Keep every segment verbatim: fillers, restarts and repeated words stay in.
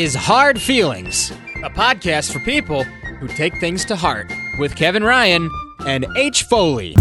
is Hard Feelings, a podcast for people who take things to heart, with Kevin Ryan and H. Foley.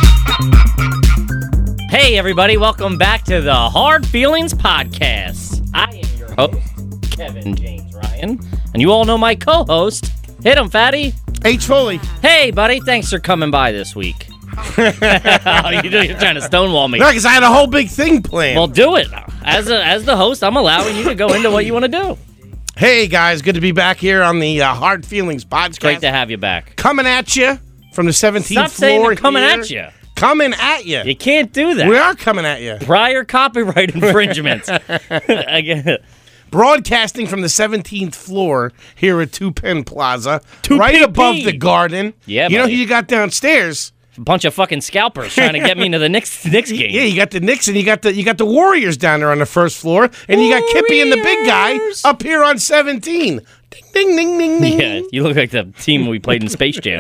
Hey, everybody, welcome back to the Hard Feelings Podcast. I am your host, Kevin James Ryan, and you all know my co-host. Hit him, fatty. H. Foley. Hey, buddy, thanks for coming by this week. Oh, you do, you're trying to stonewall me. No, because I had a whole big thing planned. Well, do it. As a, as the host, I'm allowing you to go into what you want to do. Hey, guys, good to be back here on the uh, Hard Feelings Podcast. Great to have you back. Coming at you from the seventeenth Stop saying floor they're coming here. at you. Coming at you. You can't do that. We are coming at you. Prior copyright infringements. Again. Broadcasting from the seventeenth floor here at Two Penn Plaza, two right P P. above the Garden. Yeah, you know buddy. who you got downstairs? A bunch of fucking scalpers trying to get me into the Knicks, Knicks game. Yeah, you got the Knicks and you got the you got the Warriors down there on the first floor, and you got Kippy and the big guy Warriors. up here on seventeen. Ding ding ding ding ding. Yeah, you look like the team we played in Space Jam.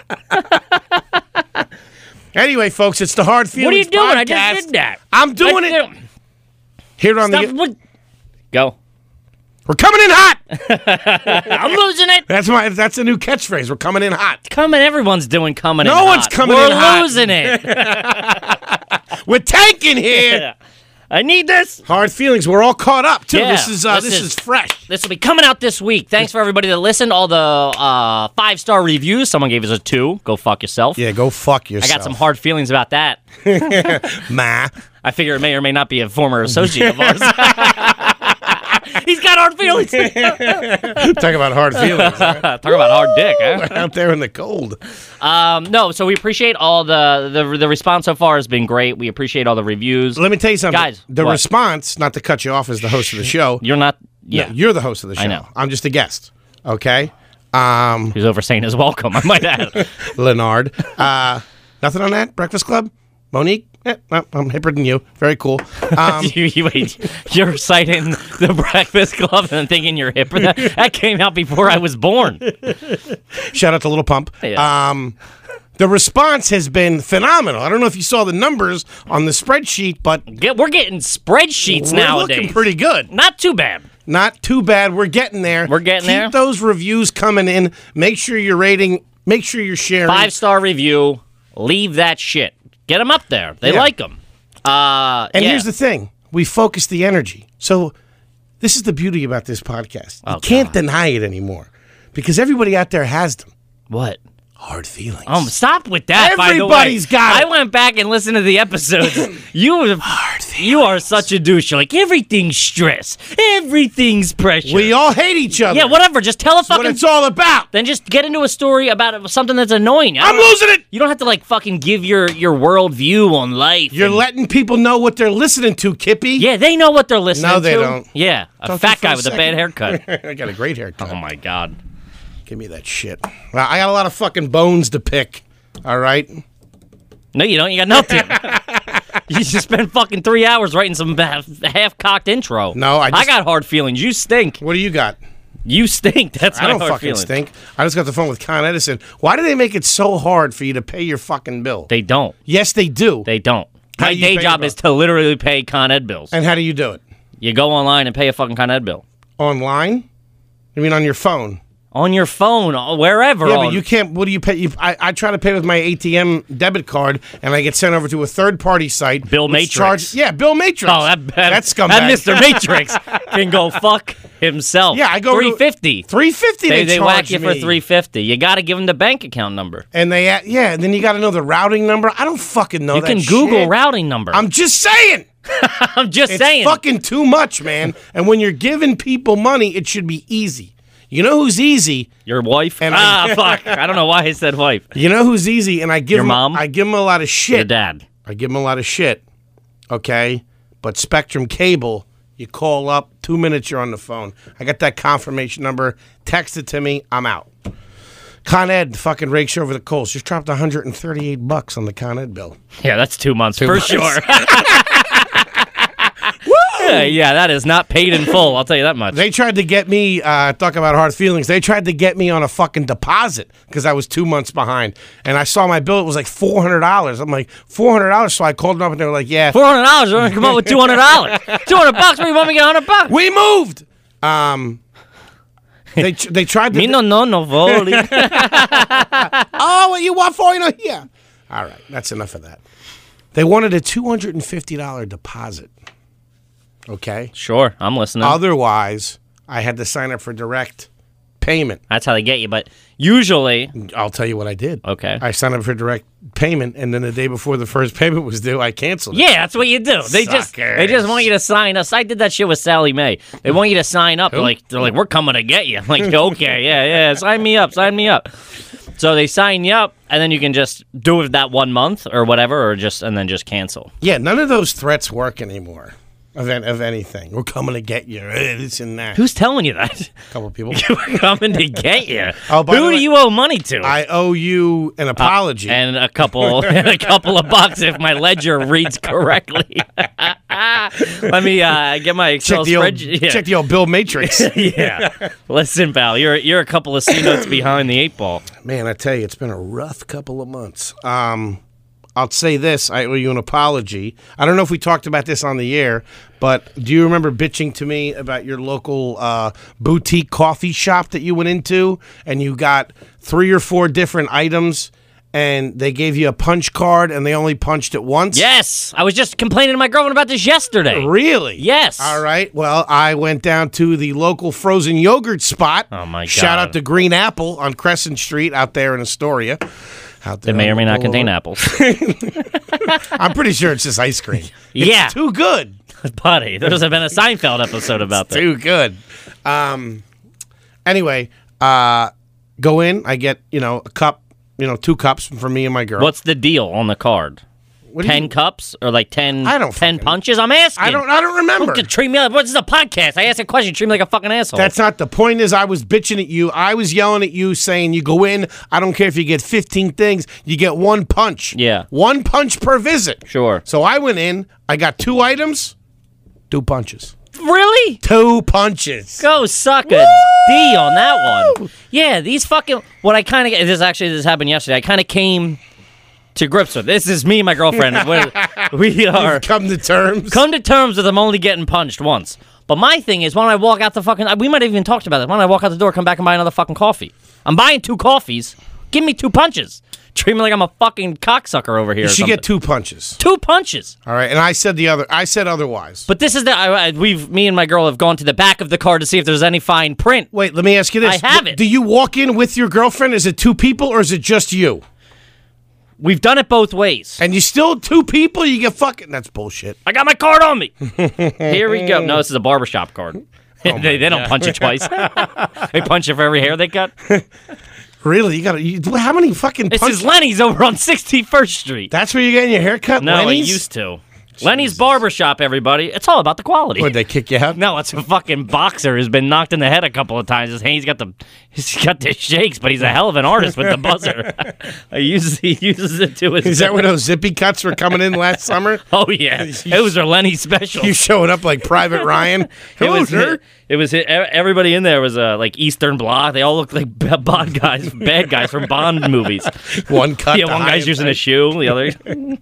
Anyway, folks, it's the Hard Feelings What are you doing? Podcast. I just did that. I'm doing I it here on Stop. the. What? Go. We're coming in hot. I'm losing it. That's my. That's a new catchphrase. We're coming in hot. Coming. Everyone's doing coming in No hot. one's coming We're in hot. losing it. We're tanking here. I need this. Hard Feelings. We're all caught up too. Yeah, this is uh, this this, is- is, fresh. This will be coming out this week. Thanks for everybody that listened. All the uh, five-star reviews. Someone gave us a two. Go fuck yourself. Yeah, go fuck I yourself. got some hard feelings about that. Ma. I figure it may or may not be a former associate of ours. He's got hard feelings. Talk about hard feelings. Huh? Talk about hard dick, huh? Out there in the cold. Um, no, so we appreciate all the, the the response so far has been great. We appreciate all the reviews. Let me tell you something. Guys, the what? response, not to cut you off as the host of the show. You're not. No, Yeah, you're the host of the show. I know. I'm just a guest. Okay? Um, he's over saying his welcome. I might add. Leonard. Uh, nothing on that? Breakfast Club? Monique? Eh, well, I'm hipper than you. Very cool. Um, you, you, wait, you're citing the Breakfast Club and thinking you're hip for that? That came out before I was born. shout out to Little Pump. Yeah. Um, the response has been phenomenal. I don't know if you saw the numbers on the spreadsheet, but Get, we're getting spreadsheets we're nowadays. looking pretty good. Not too bad. Not too bad. We're getting there. We're getting Keep there. Keep those reviews coming in. Make sure you're rating. Make sure you're sharing. Five star review. Leave that shit. Get them up there. They Yeah. like them. Uh, And yeah. here's the thing. We focus the energy. So this is the beauty about this podcast. You Oh, can't God. deny it anymore because everybody out there has them. What? Hard feelings. Um, stop with that. Everybody's by the way. got it. I went back and listened to the episodes. you, you are such a douche. You're like everything's stress, everything's pressure. We all hate each other. yeah, whatever. Just tell a That's what fucking. it's all about. Then just get into a story about something that's annoying. I I'm don't- losing it. You don't have to like fucking give your your world view on life. You're and- letting people know what they're listening to, Kippy. Yeah, they know what they're listening to. No, they don't. Yeah, a Talk to fat you for guy a with a bad second. haircut. I got a great haircut. Oh my god. Give me that shit. Well, I got a lot of fucking bones to pick. All right. No, you don't. You got nothing. You just spent fucking three hours writing some half cocked intro. No, I just- got hard feelings. You stink. What do you got? You stink. That's I my don't hard fucking feelings. stink. I just got the phone with Con Edison. Why do they make it so hard for you to pay your fucking bill? They don't. yes, they do. They don't. How My do you day pay job your is to literally pay Con Ed bills. and how do you do it? You go online and pay a fucking Con Ed bill. Online? You mean on your phone? On your phone, uh, wherever. Yeah, on- but you can't. What do you pay? You, I, I try to pay with my A T M debit card, and I get sent over to a third-party site. Bill which Matrix. Charge, yeah, Bill Matrix. Oh, that, that, that scumbag. That Mister Matrix can go fuck himself. Yeah, I go to- three fifty. three fifty. They, They, they whack charge you for me. three fifty. You got to give them the bank account number. And they, uh, yeah, and then you got to know the routing number. I don't fucking know You that can Google shit. routing number. I'm just saying. I'm just It's saying. fucking too much, man. And when you're giving people money, it should be easy. You know who's easy? Your wife? And ah, I- fuck. I don't know why I said wife. You know who's easy? And I give Your him, mom? I give him a lot of shit. Your dad. I give him a lot of shit. Okay? But Spectrum Cable, you call up, two minutes you're on the phone. I got that confirmation number. Text it to me. I'm out. Con Ed fucking rakes you over the coals. Just dropped one hundred thirty-eight bucks on the Con Ed bill. Yeah, that's two months for sure. yeah, yeah, that is not paid in full. I'll tell you that much. They tried to get me, uh, talk about hard feelings, they tried to get me on a fucking deposit because I was two months behind. And I saw my bill, it was like four hundred dollars. I'm like, four hundred dollars? So I called them up and they were like, yeah. Four hundred dollars. We're gonna come up with two hundred dollars. Two hundred bucks. Where you want me to get hundred bucks? We moved! Um, they they tried to. Me no no no voli. Oh, what you want for you know here? All right, that's enough of that. They wanted a two hundred and fifty dollar deposit. Okay. Sure, I'm listening. Otherwise, I had to sign up for direct payment. That's how they get you. But usually, I'll tell you what I did. Okay. I signed up for direct payment, and then the day before the first payment was due, I canceled it. yeah, that's what you do. They just they just want you to sign us. I did that shit with Sally Mae. They want you to sign up. They're like they're like we're coming to get you. I'm like okay, yeah, yeah, sign me up, sign me up. So they sign you up, and then you can just do it that one month or whatever, or just and then just cancel. Yeah, none of those threats work anymore. Of, an, of anything. We're coming to get you. eh, This and that. Who's telling you that? A couple of people. We're coming to get you. Oh, by Who the do way, you owe money to? I owe you an apology. Uh, and a couple, and a couple of bucks if my ledger reads correctly. Let me uh, get my Excel check the old, spreadsheet. Yeah. check the old Bill Matrix. yeah. Listen, pal, you're you're a couple of C notes behind the eight ball. Man, I tell you, it's been a rough couple of months. Um, I'll say this. I owe you an apology. I don't know if we talked about this on the air, but do you remember bitching to me about your local uh, boutique coffee shop that you went into and you got three or four different items and they gave you a punch card and they only punched it once? Yes, I was just complaining to my girlfriend about this yesterday. Really? Yes. All right. Well, I went down to the local frozen yogurt spot. Oh, my God. Shout out to Green Apple on Crescent Street out there in Astoria. Out there It may or on may the not contain boulevard. apples. I'm pretty sure it's just ice cream. Yeah. It's too good. Buddy, there's been a Seinfeld episode about that. Too good. Um. Anyway, uh, go in. I get you know a cup, you know two cups for me and my girl. What's the deal on the card? What do you- ten cups or like ten, I don't ten fucking- punches? I'm asking. I don't. I don't remember. Don't treat me like, what's this a podcast? I asked a question, you treat me like a fucking asshole. That's not the point. Is I was bitching at you. I was yelling at you, saying you go in. I don't care if you get fifteen things. You get one punch. Yeah. One punch per visit. Sure. So I went in. I got two items. Two punches. Really? Two punches. Go suck a D on that one. Yeah, these fucking. What I kind of this actually this happened yesterday. I kind of came to grips with this. Is me and my girlfriend. We're- we are Come to terms. come to terms with them only getting punched once. But my thing is when I walk out the fucking. We might have even talked about this. When I walk out the door, come back and buy another fucking coffee. I'm buying two coffees. Give me two punches. Treat me like I'm a fucking cocksucker over here. You or should get something. two punches. two punches. All right. And I said the other. I said otherwise. But this is the I, I- we've me and my girl have gone to the back of the car to see if there's any fine print. Wait. Let me ask you this. I have it. Do you walk in with your girlfriend? Is it two people or is it just you? We've done it both ways. And you still two people? You get fucking. That's bullshit. I got my card on me. Here we go. No, this is a barbershop card. they they don't punch you twice. They punch you for every hair they cut. Really? You got to. How many fucking? This punch- is Lenny's over on sixty-first Street. That's where you're getting your hair cut. No, Lenny's? it used to. Lenny's barbershop, everybody. It's all about the quality. Would they kick you out? No, it's a fucking boxer who's been knocked in the head a couple of times. His he's got the he's got the shakes, but he's a hell of an artist with the buzzer. he uses he uses it to his. Is that where those zippy cuts were coming in last summer? Oh yeah, those are Lenny's specials. You showing up like Private Ryan? It Hello, was sir. it was everybody in there was uh, like Eastern Bloc. They all looked like b- Bond guys, bad guys from Bond movies. One cut. Yeah, to one high guy's using a impact. shoe, the other.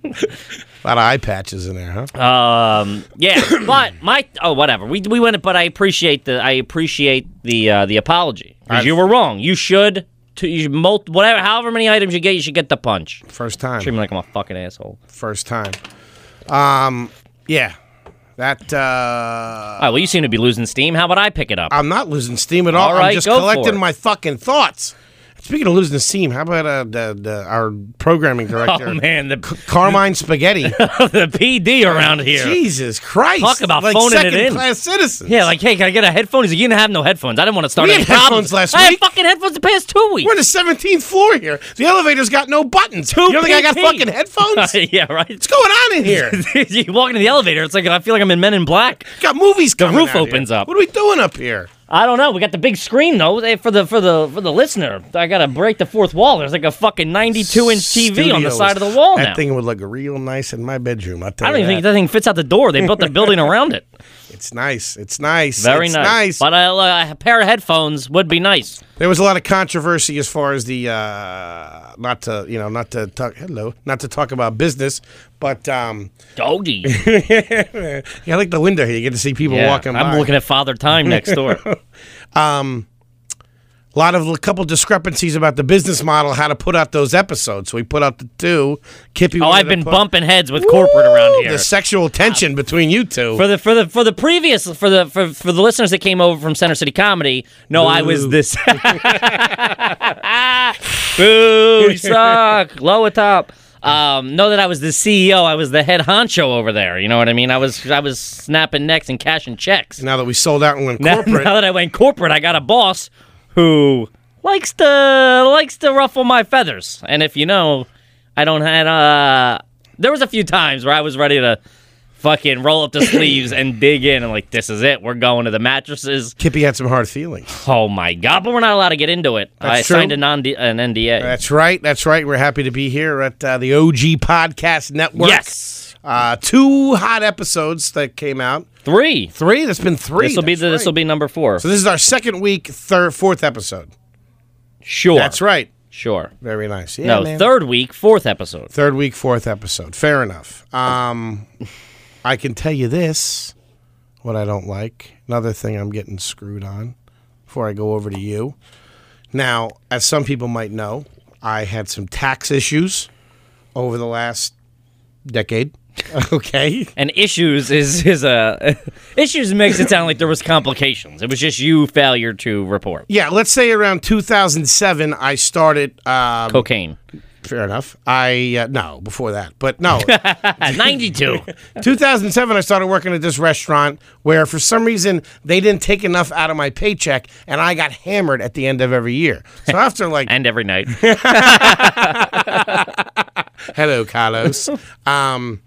A lot of eye patches in there, huh? Um, yeah, but my oh whatever. We we went, but I appreciate the I appreciate the uh, the apology because I've- you were wrong. You should to you should mul- whatever however many items you get, you should get the punch. First time. Treat me like I'm a fucking asshole. First time. Um. Yeah. That. uh All right, well, you seem to be losing steam. How about I pick it up? I'm not losing steam at all. All right, I'm just go for collecting it. my fucking thoughts. Speaking of losing steam, how about uh, the, the, our programming director, Oh man, the Carmine Spaghetti? the P D around here. Jesus Christ! Talk about like phoning it in. second-class citizens. Yeah, like, hey, can I get a headphone? He's like, you didn't have no headphones. I didn't want to start We any had problems. headphones last I week. had fucking headphones the past two weeks. We're on the seventeenth floor here. The elevator's got no buttons. You don't think I got P T. fucking headphones? yeah, right. What's going on in here? you walk into the elevator, it's like I feel like I'm in Men in Black. Got movies coming roof out here. opens up. What are we doing up here? I don't know. We got the big screen though eh, for the for the for the listener. I gotta break the fourth wall. There's like a fucking ninety-two inch T V on the Studios. side of the wall that now. thing would look real nice in my bedroom. I'll tell I don't you even think that. that thing fits out the door. They built the building around it. It's nice. It's nice. Very it's nice. nice. But a, a pair of headphones would be nice. There was a lot of controversy as far as the uh, not to you know not to talk hello not to talk about business, but um, Doggy. yeah, I like the window here. You get to see people Yeah, walking by. I'm looking at Father Time next door. Um, A lot of a couple discrepancies about the business model, how to put out those episodes. So we put out the two. Kippy. Oh, I've been put, bumping heads with Woo! corporate around here. The sexual tension uh, between you two. For the for the for the previous for the for, for the listeners that came over from Center City Comedy. No, Boo. I was this. Boo! You suck. Lower top. Um, know that I was the C E O. I was the head honcho over there. You know what I mean? I was I was snapping necks and cashing checks. Now that we sold out and went now, corporate. Now that I went corporate, I got a boss who likes to likes to ruffle my feathers. And if you know, I don't had uh there was a few times where I was ready to fucking roll up the sleeves and dig in and like, this is it. We're going to the mattresses. Kippy had some hard feelings. Oh my God, but we're not allowed to get into it. That's I true. signed a non an N D A. That's right. That's right. We're happy to be here at uh, the O G Podcast Network. Yes. Uh, two hot episodes that came out. Three. Three? That's been three. This will be the, right. this will be number four. So this is our second week, third, fourth episode. Sure. That's right. Sure. Very nice. Yeah, no, man. third week, fourth episode. Third week, fourth episode. Fair enough. Um, I can tell you this, what I don't like. Another thing I'm getting screwed on before I go over to you. Now, as some people might know, I had some tax issues over the last decade. Okay. And issues is is a issues makes it sound like there was complications. It was just you failure to report. Yeah, let's say around two thousand seven, I started um, cocaine. Fair enough. I uh, no before that, but no. ninety-two. two thousand seven, I started working at this restaurant where, for some reason, they didn't take enough out of my paycheck, and I got hammered at the end of every year. So after like and every night. Hello, Carlos. Um.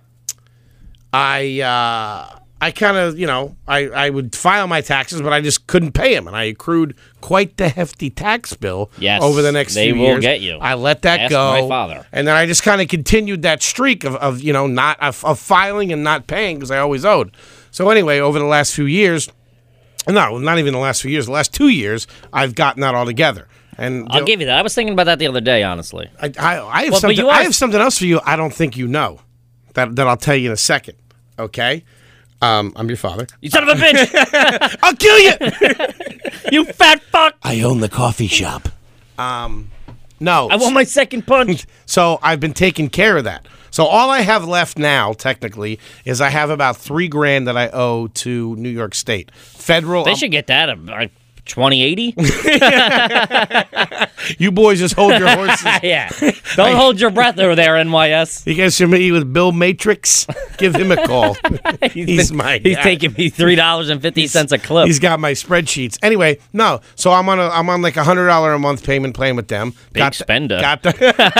I uh, I kind of, you know, I, I would file my taxes, but I just couldn't pay them, and I accrued quite the hefty tax bill yes, over the next few few years. They will years. get you. I let that Ask go. my father. And then I just kind of continued that streak of, of you know, not of, of filing and not paying because I always owed. So anyway, over the last few years, no, not even the last few years, the last two years, I've gotten that all together. And I'll give you that. I was thinking about that the other day, honestly. I, I, I, have, well, something, are- I have something else for you I don't think you know that, that I'll tell you in a second. Okay? Um, I'm your father. You son of a bitch! I'll kill you! You fat fuck! I own the coffee shop. Um, no. I want my second punch. So I've been taking care of that. So all I have left now, technically, is I have about three grand that I owe to New York State. Federal. They um, should get that uh, twenty eighty. You boys just hold your horses. Yeah. Don't hold your breath over there, N Y S. You guys familiar with Bill Matrix? Give him a call. he's he's been, my He's guy. taking me three dollars and fifty cents a clip. He's got my spreadsheets. Anyway, no. So I'm on a I'm on like a hundred dollar a month payment plan with them. Big got spender. The, got the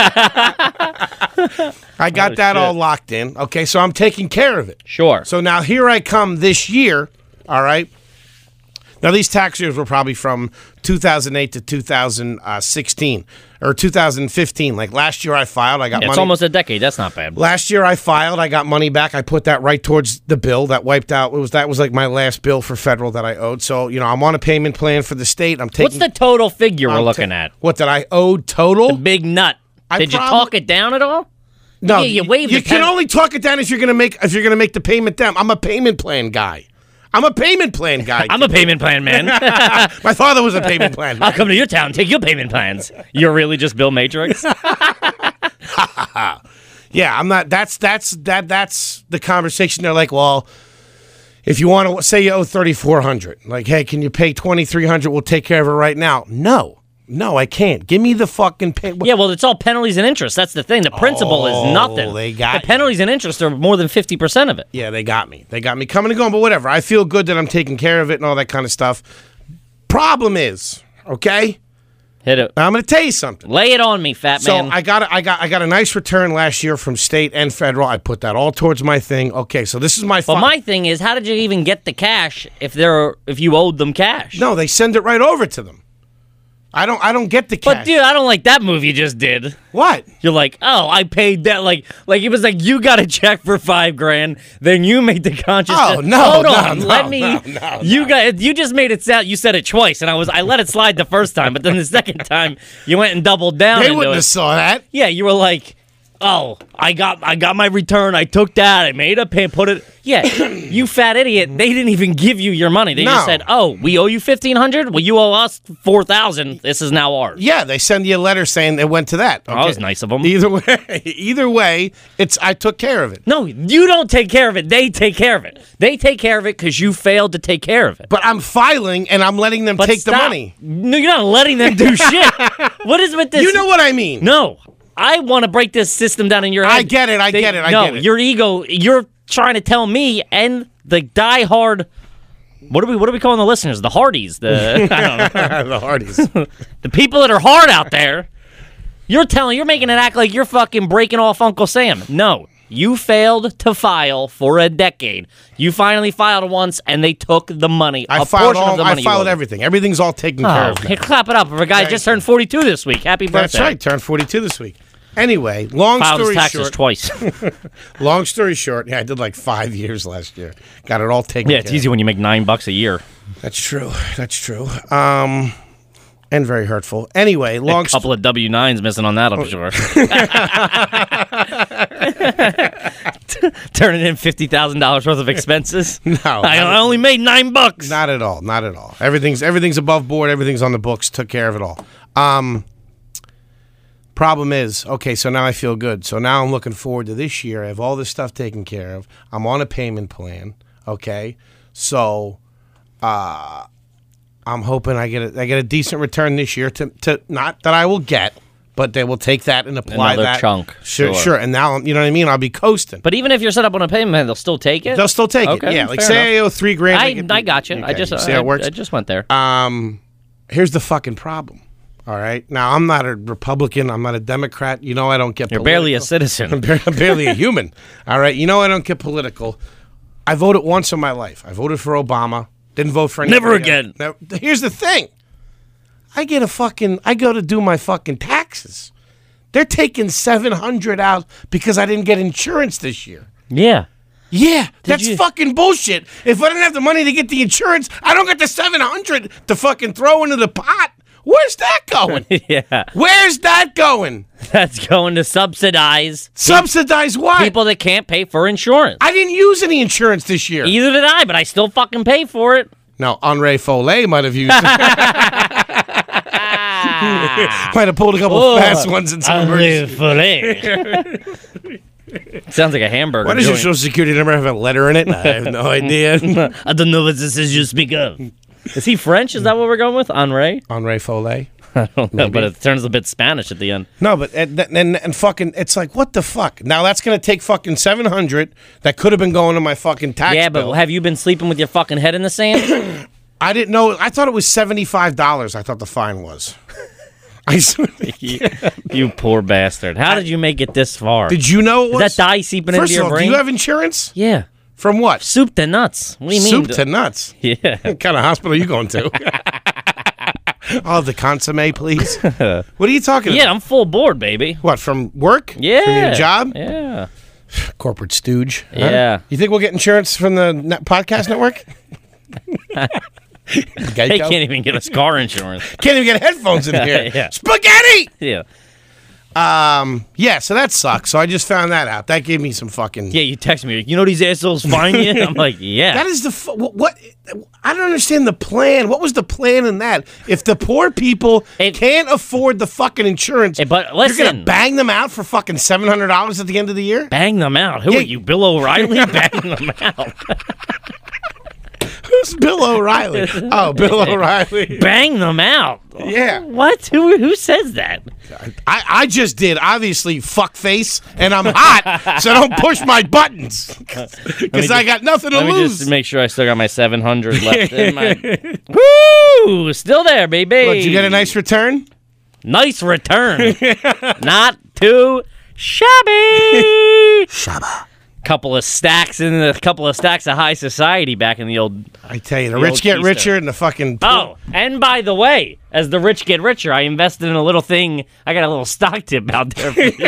I got Oh, that shit. all locked in. Okay, so I'm taking care of it. Sure. So now here I come this year. All right. Now these tax years were probably from two thousand eight to two thousand sixteen or two thousand fifteen. Like last year I filed, I got It's money. almost a decade. That's not bad. Last year I filed, I got money back. I put that right towards the bill that wiped out. It was that was like my last bill for federal that I owed. So you know I'm on a payment plan for the state. I'm taking. What's the total figure we're I'm looking ta- at? What did I owe total? Big nut. I Did you prob- talk it down at all? No, Yeah, you waived You the can pen- only talk it down if you're gonna make if you're gonna make the payment down. I'm a payment plan guy. I'm a payment plan guy. I'm a payment plan man. My father was a payment plan. I'll come to your town, take your payment plans. You're really just Bill Matrix? Yeah, I'm not. That's that's that that's the conversation. They're like, well, if you want to say you owe thirty-four hundred, like, hey, can you pay twenty-three hundred? We'll take care of it right now. No, no, I can't. Give me the fucking pay. Yeah, well, it's all penalties and interest. That's the thing. The principal Oh, is nothing. they got the penalties and interest are more than fifty percent of it. Yeah, they got me. They got me coming and going, but whatever. I feel good that I'm taking care of it and all that kind of stuff. Problem is, okay, Hit it. I'm going to tell you something. Lay it on me, fat So man. I got a, I got I got a nice return last year from state and federal. I put that all towards my thing. Okay, so this is my. Well, fi- my thing is, how did you even get the cash if they're if you owed them cash? No, they send it right over to them. I don't I don't get the cash. But dude, I don't like that move you just did. What? You're like, oh, I paid that. Like, like it was like you got a check for five grand, then you made the conscious. Oh, no, hold no, on, no, let me. no, no, you no. got you just made it sound. You said it twice, and I was I let it slide the first time, but then the second time you went and doubled down. They into wouldn't it. have saw that. Yeah, you were like, oh, I got I got my return. I took that. I made a pay. Put it. Yeah, you fat idiot. They didn't even give you your money. They No. just said, oh, we owe you fifteen hundred. Well, you owe us four thousand. This is now ours. Yeah, they send you a letter saying it went to that. That was nice of them. Either way, either way, it's I took care of it. No, you don't take care of it. They take care of it. They take care of it because you failed to take care of it. But I'm filing and I'm letting them But take stop. the money. No, you're not letting them do shit. What is with this? You know what I mean? No, I want to break this system down in your head. I get it, I They- get it, I no, get it. your ego. You're trying to tell me and the diehard. What are we? What are we calling the listeners? The Hardys. The I don't know. The Hardys. The people that are hard out there. You're telling. You're making it act like you're fucking breaking off Uncle Sam. No. You failed to file for a decade. You finally filed once, and they took the money. I a filed portion all. of the I money you filed owed. everything. Everything's all taken care Oh, of. hey, clap it up for a guy who just turned forty-two this week. Happy birthday. That's right. Turned forty-two this week. Anyway, long Filed his story taxes short. twice. Long story short, yeah, I did like five years last year. Got it all taken. Yeah, it's care easy when you make nine bucks a year. of. That's true. That's true. Um, and very hurtful. Anyway, long A couple of W nines missing on that, I'm sure. Turning in fifty thousand dollars worth of expenses. No, I, not- I only made nine bucks. Not at all. Not at all. Everything's everything's above board. Everything's on the books. Took care of it all. Um, problem is, okay, so now I feel good. So now I'm looking forward to this year. I have all this stuff taken care of. I'm on a payment plan. Okay, so uh, I'm hoping I get a, I get a decent return this year. To, to not that I will get, but they will take that and apply Another that chunk. Sure, Sure. sure. And now you know what I mean. I'll be coasting. But even if you're set up on a payment plan, they'll still take it? They'll still take Okay, it. Yeah, like fair say enough. I owe three grand. I, they get- I got you. I Okay, just you see I, how it works. I just went there. Um, here's the fucking problem. All right. Now I'm not a Republican. I'm not a Democrat. You know I don't get. You're political. barely a citizen. I'm bar- I'm barely a human. All right. You know I don't get political. I voted once in my life. I voted for Obama. Didn't vote for anybody Never else. again. Now, here's the thing. I get a fucking. I go to do my fucking taxes. They're taking seven hundred out because I didn't get insurance this year. Yeah. Yeah, that's you- fucking bullshit. If I didn't have the money to get the insurance, I don't get the seven hundred to fucking throw into the pot. Where's that going? Yeah. Where's that going? That's going to subsidize Subsidize what? people that can't pay for insurance. I didn't use any insurance this year. Either did I, but I still fucking pay for it. No, Henri Follet might have used it. Might have pulled a couple Oh, fast ones in some emergency. Sounds like a hamburger. Why does your joint. social security number have a letter in it? I have no idea. I don't know what this is you speak of. Is he French? Is that what we're going with? Henri? Henri Follet. I don't know, but it turns a bit Spanish at the end. No, but and, and and fucking, it's like, what the fuck? Now that's gonna take fucking seven hundred that could have been going to my fucking tax Yeah, bill. but have you been sleeping with your fucking head in the sand? I didn't know. I thought it was seventy-five dollars. I thought the fine was. I swear- you, you poor bastard. How did you make it this far? did you know it Is was? that dye seeping First into your of all, brain? do you have insurance? yeah. From what? Soup to nuts. What do you mean? Soup to nuts. Yeah. What kind of hospital are you going to? Oh, the consomme, please. What are you talking Yeah, about? I'm full board, baby. What, from work? Yeah. From your job? Yeah. Corporate stooge. huh? Yeah. You think we'll get insurance from the net podcast network? They Geico? can't even get us car insurance. Can't even get headphones in here. Yeah. Spaghetti! Yeah. Um, yeah, so that sucks. So I just found that out. That gave me some fucking... Yeah, you text me, you know these assholes find you? I'm like, yeah. That is the... Fu- what, what... I don't understand the plan. What was the plan in that? If the poor people It- can't afford the fucking insurance, Hey, but you're going listen. to bang them out for fucking seven hundred dollars at the end of the year? Bang them out. Who Yeah. are you, Bill O'Reilly? Bang them out. Who's Bill O'Reilly? Oh, Bill O'Reilly. Bang them out. Yeah. What? Who who says that? I, I just did, obviously, fuck face, and I'm hot, so don't push my buttons. Because I got nothing to Let me lose. just make sure I still got my seven hundred left in my... Woo! Still there, baby. What, did you get a nice return? Nice return. Not too shabby. Shabba. Couple of stacks in a couple of stacks of high society back in the old... I tell you, the, The rich old get keister. richer, and the fucking... Oh, and by the way, as the rich get richer, I invested in a little thing. I got a little stock tip out there for you.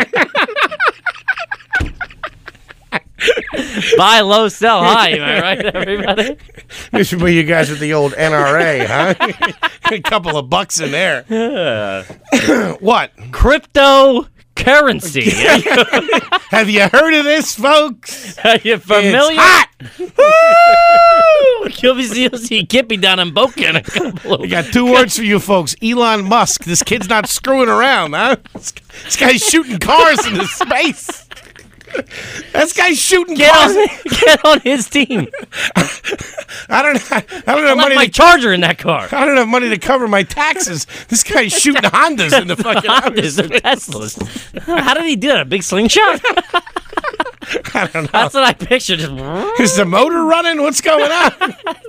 Buy low, sell high. Am I right, everybody? This should be you guys with the old N R A, huh? A couple of bucks in there. What? Crypto currency. Have you heard of this, folks? Are you familiar? It's hot. You'll, be, you'll see Kippy down in Boca in a couple of We got two words for you folks. Elon Musk. This kid's not screwing around, huh? This guy's shooting cars into space. This guy's shooting Get cars. on, get on his team. I don't. I don't have I left money. my To, Charger in that car. I don't have money to cover my taxes. This guy's shooting Hondas in the fucking Hondas or Teslas. How did he do that? A big slingshot? I don't know. That's what I pictured. Is the motor running? What's going on?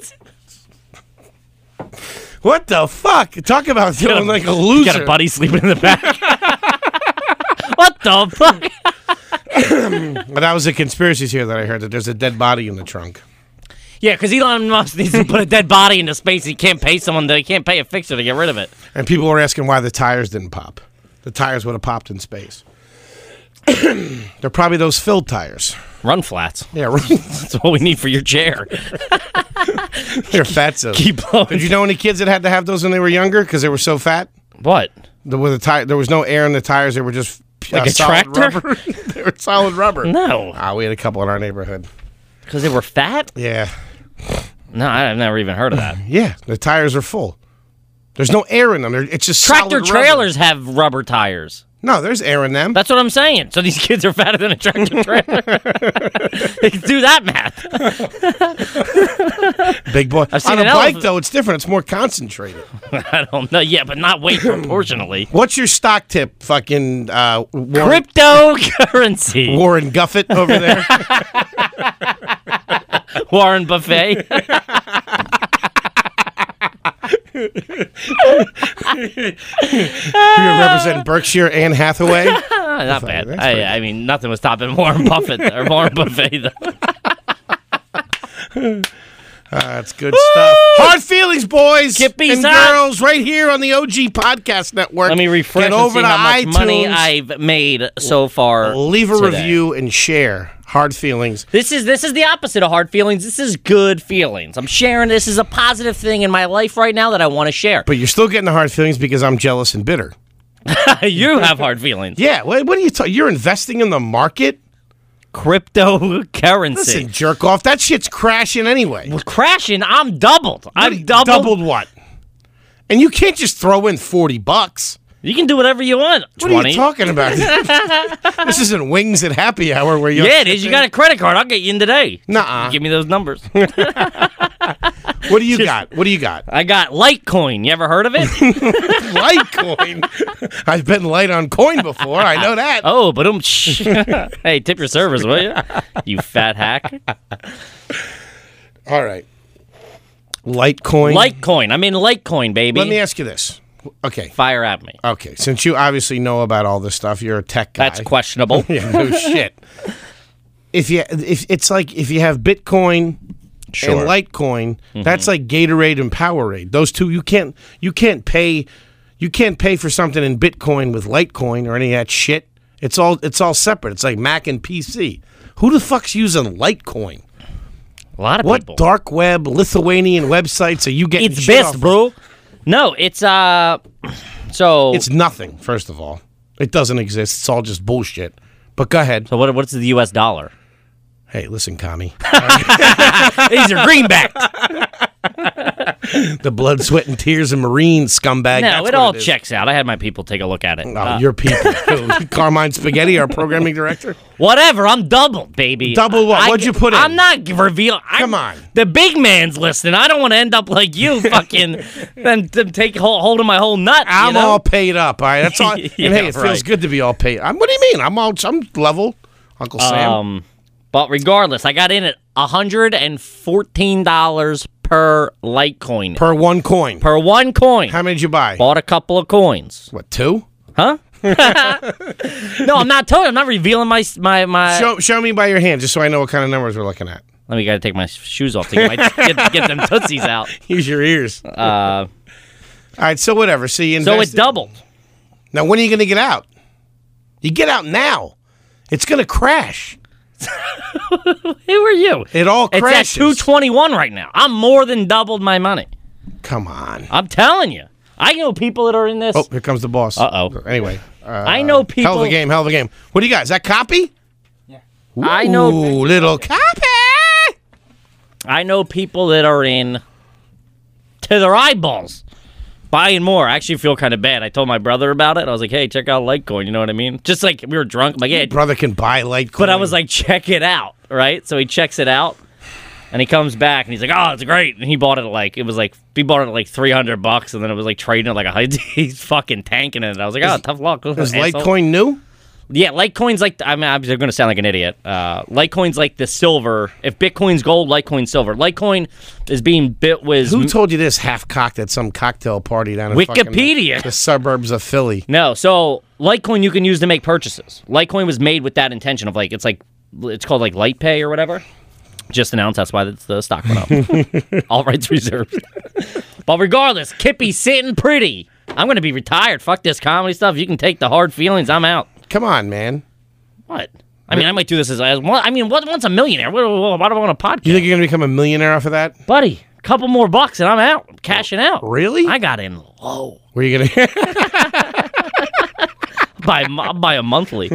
What the fuck? Talk about feeling like a loser. Got a buddy sleeping in the back. What the fuck? But that was a conspiracy theory that I heard, that there's a dead body in the trunk. Yeah, because Elon Musk needs to put a dead body into space. He can't pay someone. He can't pay a fixer to get rid of it. And people were asking why the tires didn't pop. The tires would have popped in space. They're probably those filled tires. Run flats. Yeah, right. That's what we need for your chair. They're fatso. Keep blowing. Did you know any kids that had to have those when they were younger because they were so fat? What? The, with the tire, there was no air in the tires. They were just uh, Like a solid tractor? rubber. They were solid rubber. No. Ah, we had a couple in our neighborhood. Because they were fat? Yeah. No, I've never even heard of that. Yeah, the tires are full. There's no air in them. They're, it's just Tractor solid rubber. trailers have rubber tires. No, there's air in them. That's what I'm saying. So these kids are fatter than a tractor trailer. They can do that math. Big boy. I've seen On a an bike, elephant- though, it's different. It's more concentrated. I don't know. Yeah, but not weight proportionally. What's your stock tip, fucking uh, Warren, Cryptocurrency. Warren Guffett over there? Warren Buffet. You're representing Berkshire and Hathaway. Not bad. That's pretty I, I mean, nothing was stopping Warren Buffett or Warren Buffet, though. Uh, that's good stuff. Hard feelings, boys Kippy's and out. girls, right here on the O G Podcast Network. Let me refresh Get and over see to how much iTunes, money I've made so far. leave a today. review and share. Hard feelings. This is this is the opposite of hard feelings. This is good feelings. I'm sharing. This is a positive thing in my life right now that I want to share. But you're still getting the hard feelings because I'm jealous and bitter. You have hard feelings. Yeah, what, what are you talking? You're investing in the market? Cryptocurrency. Listen, jerk off. That shit's crashing anyway. Well, crashing. I'm doubled. I'm What- doubled. Doubled what? And you can't just throw in forty bucks. You can do whatever you want. What twenty. are you talking about? This isn't Wings at Happy Hour where you. Yeah, it is. You got a credit card. I'll get you in today. Nuh-uh. Give me those numbers. What do you got? What do you got? I got Litecoin. You ever heard of it? Litecoin. I've been light on coin before. I know that. Oh, but um, shh. Hey, tip your servers, will you? You fat hack. All right. Litecoin. Litecoin. I'm in Litecoin, baby. Let me ask you this. Okay. Fire at me. Okay. Since you obviously know about all this stuff, you're a tech guy. That's questionable. Yeah, no shit. If you, if it's like if you have Bitcoin Sure. and Litecoin, mm-hmm. that's like Gatorade and Powerade. Those two, you can't, you can't pay, you can't pay for something in Bitcoin with Litecoin or any of that shit. It's all, it's all separate. It's like Mac and P C. Who the fuck's using Litecoin? A lot of What people. dark web Lithuanian websites are you getting? It's shit best, off of? bro. No, it's uh. So It's nothing. First of all, it doesn't exist. It's all just bullshit. But go ahead. so what? What's the U S dollar? Hey, listen, commie. These are greenbacks. The blood, sweat, and tears of Marine scumbag. No, That's it what all it is. checks out. I had my people take a look at it. Oh, Uh, your people. Who? Carmine Spaghetti, our programming director. Whatever. I'm doubled, baby. Double what? I- What'd you put in? I'm not revealing. Come on. The big man's listening. I don't want to end up like you, fucking, then them take hold, hold of my whole nut. I'm you know? all paid up. All right, that's all. Yeah, and hey, it feels right. good to be all paid. I'm, what do you mean? I'm all. I'm level, Uncle Sam. Um, but regardless, I got in at one hundred fourteen dollars per Litecoin. per one coin. Per one coin. How many did you buy? Bought a couple of coins. What, two? Huh? No, I'm not telling you. I'm not revealing my my my. Show, show me by your hand, just so I know what kind of numbers we're looking at. Let me gotta take my shoes off to get, my, get, get them tootsies out. Use your ears. Uh, All right, so whatever. So you so it invested. doubled. Now, when are you going to get out? You get out now. It's going to crash. Who are you? It all It's crashes. at two twenty-one right now. I'm more than doubled my money. Come on. I'm telling you. I know people that are in this. Oh, here comes the boss. Uh-oh. Anyway, Uh, I know people. Hell of a game, hell of a game. What do you got? Is that copy? Yeah. Ooh, I know. little copy. I know people that are in to their eyeballs buying more. I actually feel kind of bad. I told my brother about it. I was like, hey, check out Litecoin. You know what I mean? Just like we were drunk. I'm like, yeah. Brother can buy Litecoin. But I was like, check it out, right? So he checks it out, and he comes back, and he's like, oh, it's great. And he bought it at like, it was like, he bought it at like three hundred bucks, and then it was like trading at like a, he's fucking tanking it. I was like, oh, tough luck. Is asshole. Litecoin new? Yeah, Litecoin's like, I mean, I'm going to sound like an idiot. Uh, Litecoin's like the silver. If Bitcoin's gold, Litecoin's silver. Litecoin is being bit with... Who told you this half-cocked at some cocktail party down in Wikipedia. Fucking the suburbs of Philly? No, so Litecoin you can use to make purchases. Litecoin was made with that intention of like, it's like, it's called like LitePay or whatever. Just announced, that's why the, the stock went up. All rights reserved. But regardless, Kippy's sitting pretty. I'm going to be retired. Fuck this comedy stuff. You can take the hard feelings. I'm out. Come on, man. What? I mean, I might do this as, as well, I mean, what, once a millionaire? What, what, what do I want a podcast? You think you're going to become a millionaire off of that? Buddy, a couple more bucks and I'm out. I'm cashing out. Really? I got in low. Where are you going to... Buy, I'll buy a monthly.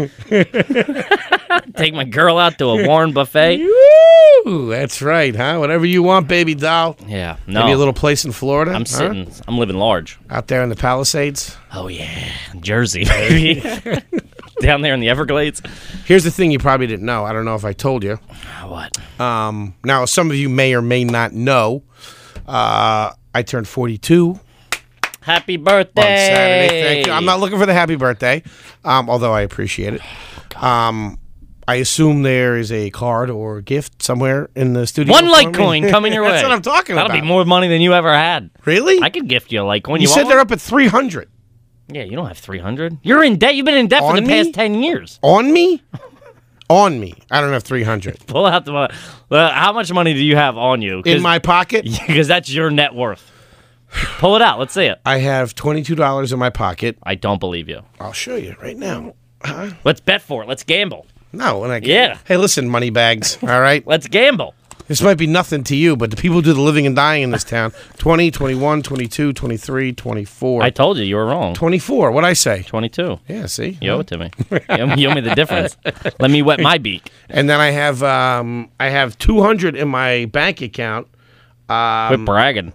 Take my girl out to a Warren buffet. Woo! That's right, huh? Whatever you want, baby doll. Yeah, no. Maybe a little place in Florida. I'm huh? sitting, I'm living large. Out there in the Palisades. Oh, yeah. Jersey, baby. Down there in the Everglades. Here's the thing you probably didn't know. I don't know if I told you. What? Um, now, some of you may or may not know. Uh, I turned forty-two. Happy birthday. On Saturday. Thank you. I'm not looking for the happy birthday, um, although I appreciate it. Um, I assume there is a card or gift somewhere in the studio. One for me. Litecoin coming your way. That's what I'm talking That'll about. be more money than you ever had. Really? I could gift you a Litecoin. You, You, said want they're one? up at three hundred. Yeah, you don't have three hundred. You're in debt. You've been in debt for On the me? past ten years. On me? On me. I don't have three hundred. Pull out the money. Uh, how much money do you have on you? In my pocket? Because that's your net worth. Pull it out. Let's see it. I have twenty-two dollars in my pocket. I don't believe you. I'll show you right now. Huh? Let's bet for it. Let's gamble. No, when I Yeah. Hey, listen, money bags. All right. Let's gamble. This might be nothing to you, but the people who do the living and dying in this town. twenty, twenty-one, twenty-two, twenty-three, twenty-four. I told you you were wrong. twenty-four. What'd I say? twenty-two. Yeah, see? You owe it to me. You owe me, you owe me the difference. Let me wet my beak. And then I have um I have two hundred in my bank account. Um, Quit bragging.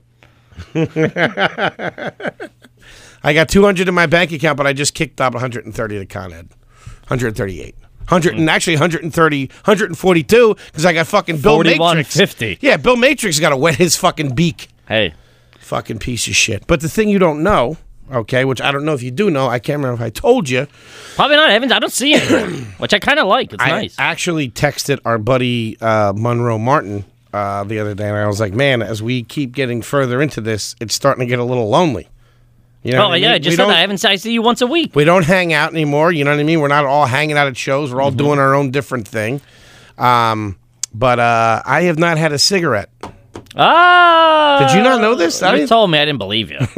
I got two hundred in my bank account, but I just kicked up one hundred thirty to Con Ed. one hundred thirty-eight. one hundred and actually one hundred thirty, one hundred forty-two because I got fucking Bill forty-one Matrix. fifty. Yeah, Bill Matrix got to wet his fucking beak. Hey. Fucking piece of shit. But the thing you don't know, okay, which I don't know if you do know, I can't remember if I told you. Probably not, Evans. I don't see it, which I kind of like. It's I nice. actually texted our buddy uh, Monroe Martin uh, the other day, and I was like, man, as we keep getting further into this, it's starting to get a little lonely. You know oh, what I yeah, mean? I just We said don't- that. I haven't I see you once a week. We don't hang out anymore. You know what I mean? We're not all hanging out at shows. We're all Mm-hmm. doing our own different thing. Um, but uh, I have not had a cigarette. Ah! Did you not know this? I You didn't- told me. I didn't believe you.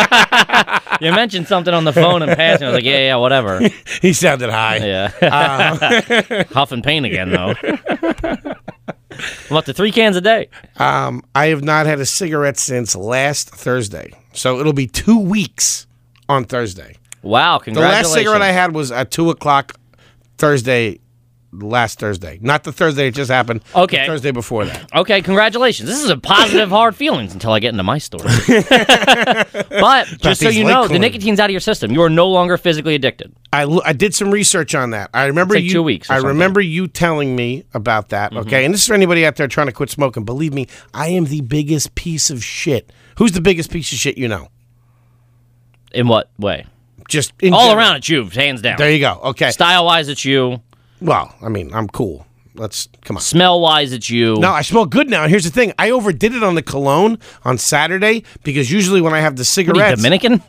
You mentioned something on the phone in passing. I was like, yeah, yeah, whatever. He sounded high. Yeah. Huff and pain again, though. I'm up to three cans a day. Um, I have not had a cigarette since last Thursday. So it'll be two weeks on Thursday. Wow, The congratulations. last cigarette I had was at two o'clock Thursday, last Thursday. Not the Thursday it just happened. Okay. The Thursday before that. Okay, congratulations. This is a positive, hard feelings until I get into my story. But just so these you know, Litecoin. the nicotine's out of your system. You are no longer physically addicted. I, lo- I did some research on that. I remember It's like you. two weeks or I something. remember you telling me about that. Okay, and this is for anybody out there trying to quit smoking. Believe me, I am the biggest piece of shit. Who's the biggest piece of shit you know? In what way? Just in All general. around, it's you, hands down. There you go. Okay. Style-wise, it's you. Well, I mean, I'm cool. Let's come on. Smell-wise, it's you. No, I smell good now. And here's the thing: I overdid it on the cologne on Saturday because usually when I have the What are you, cigarettes, Dominican?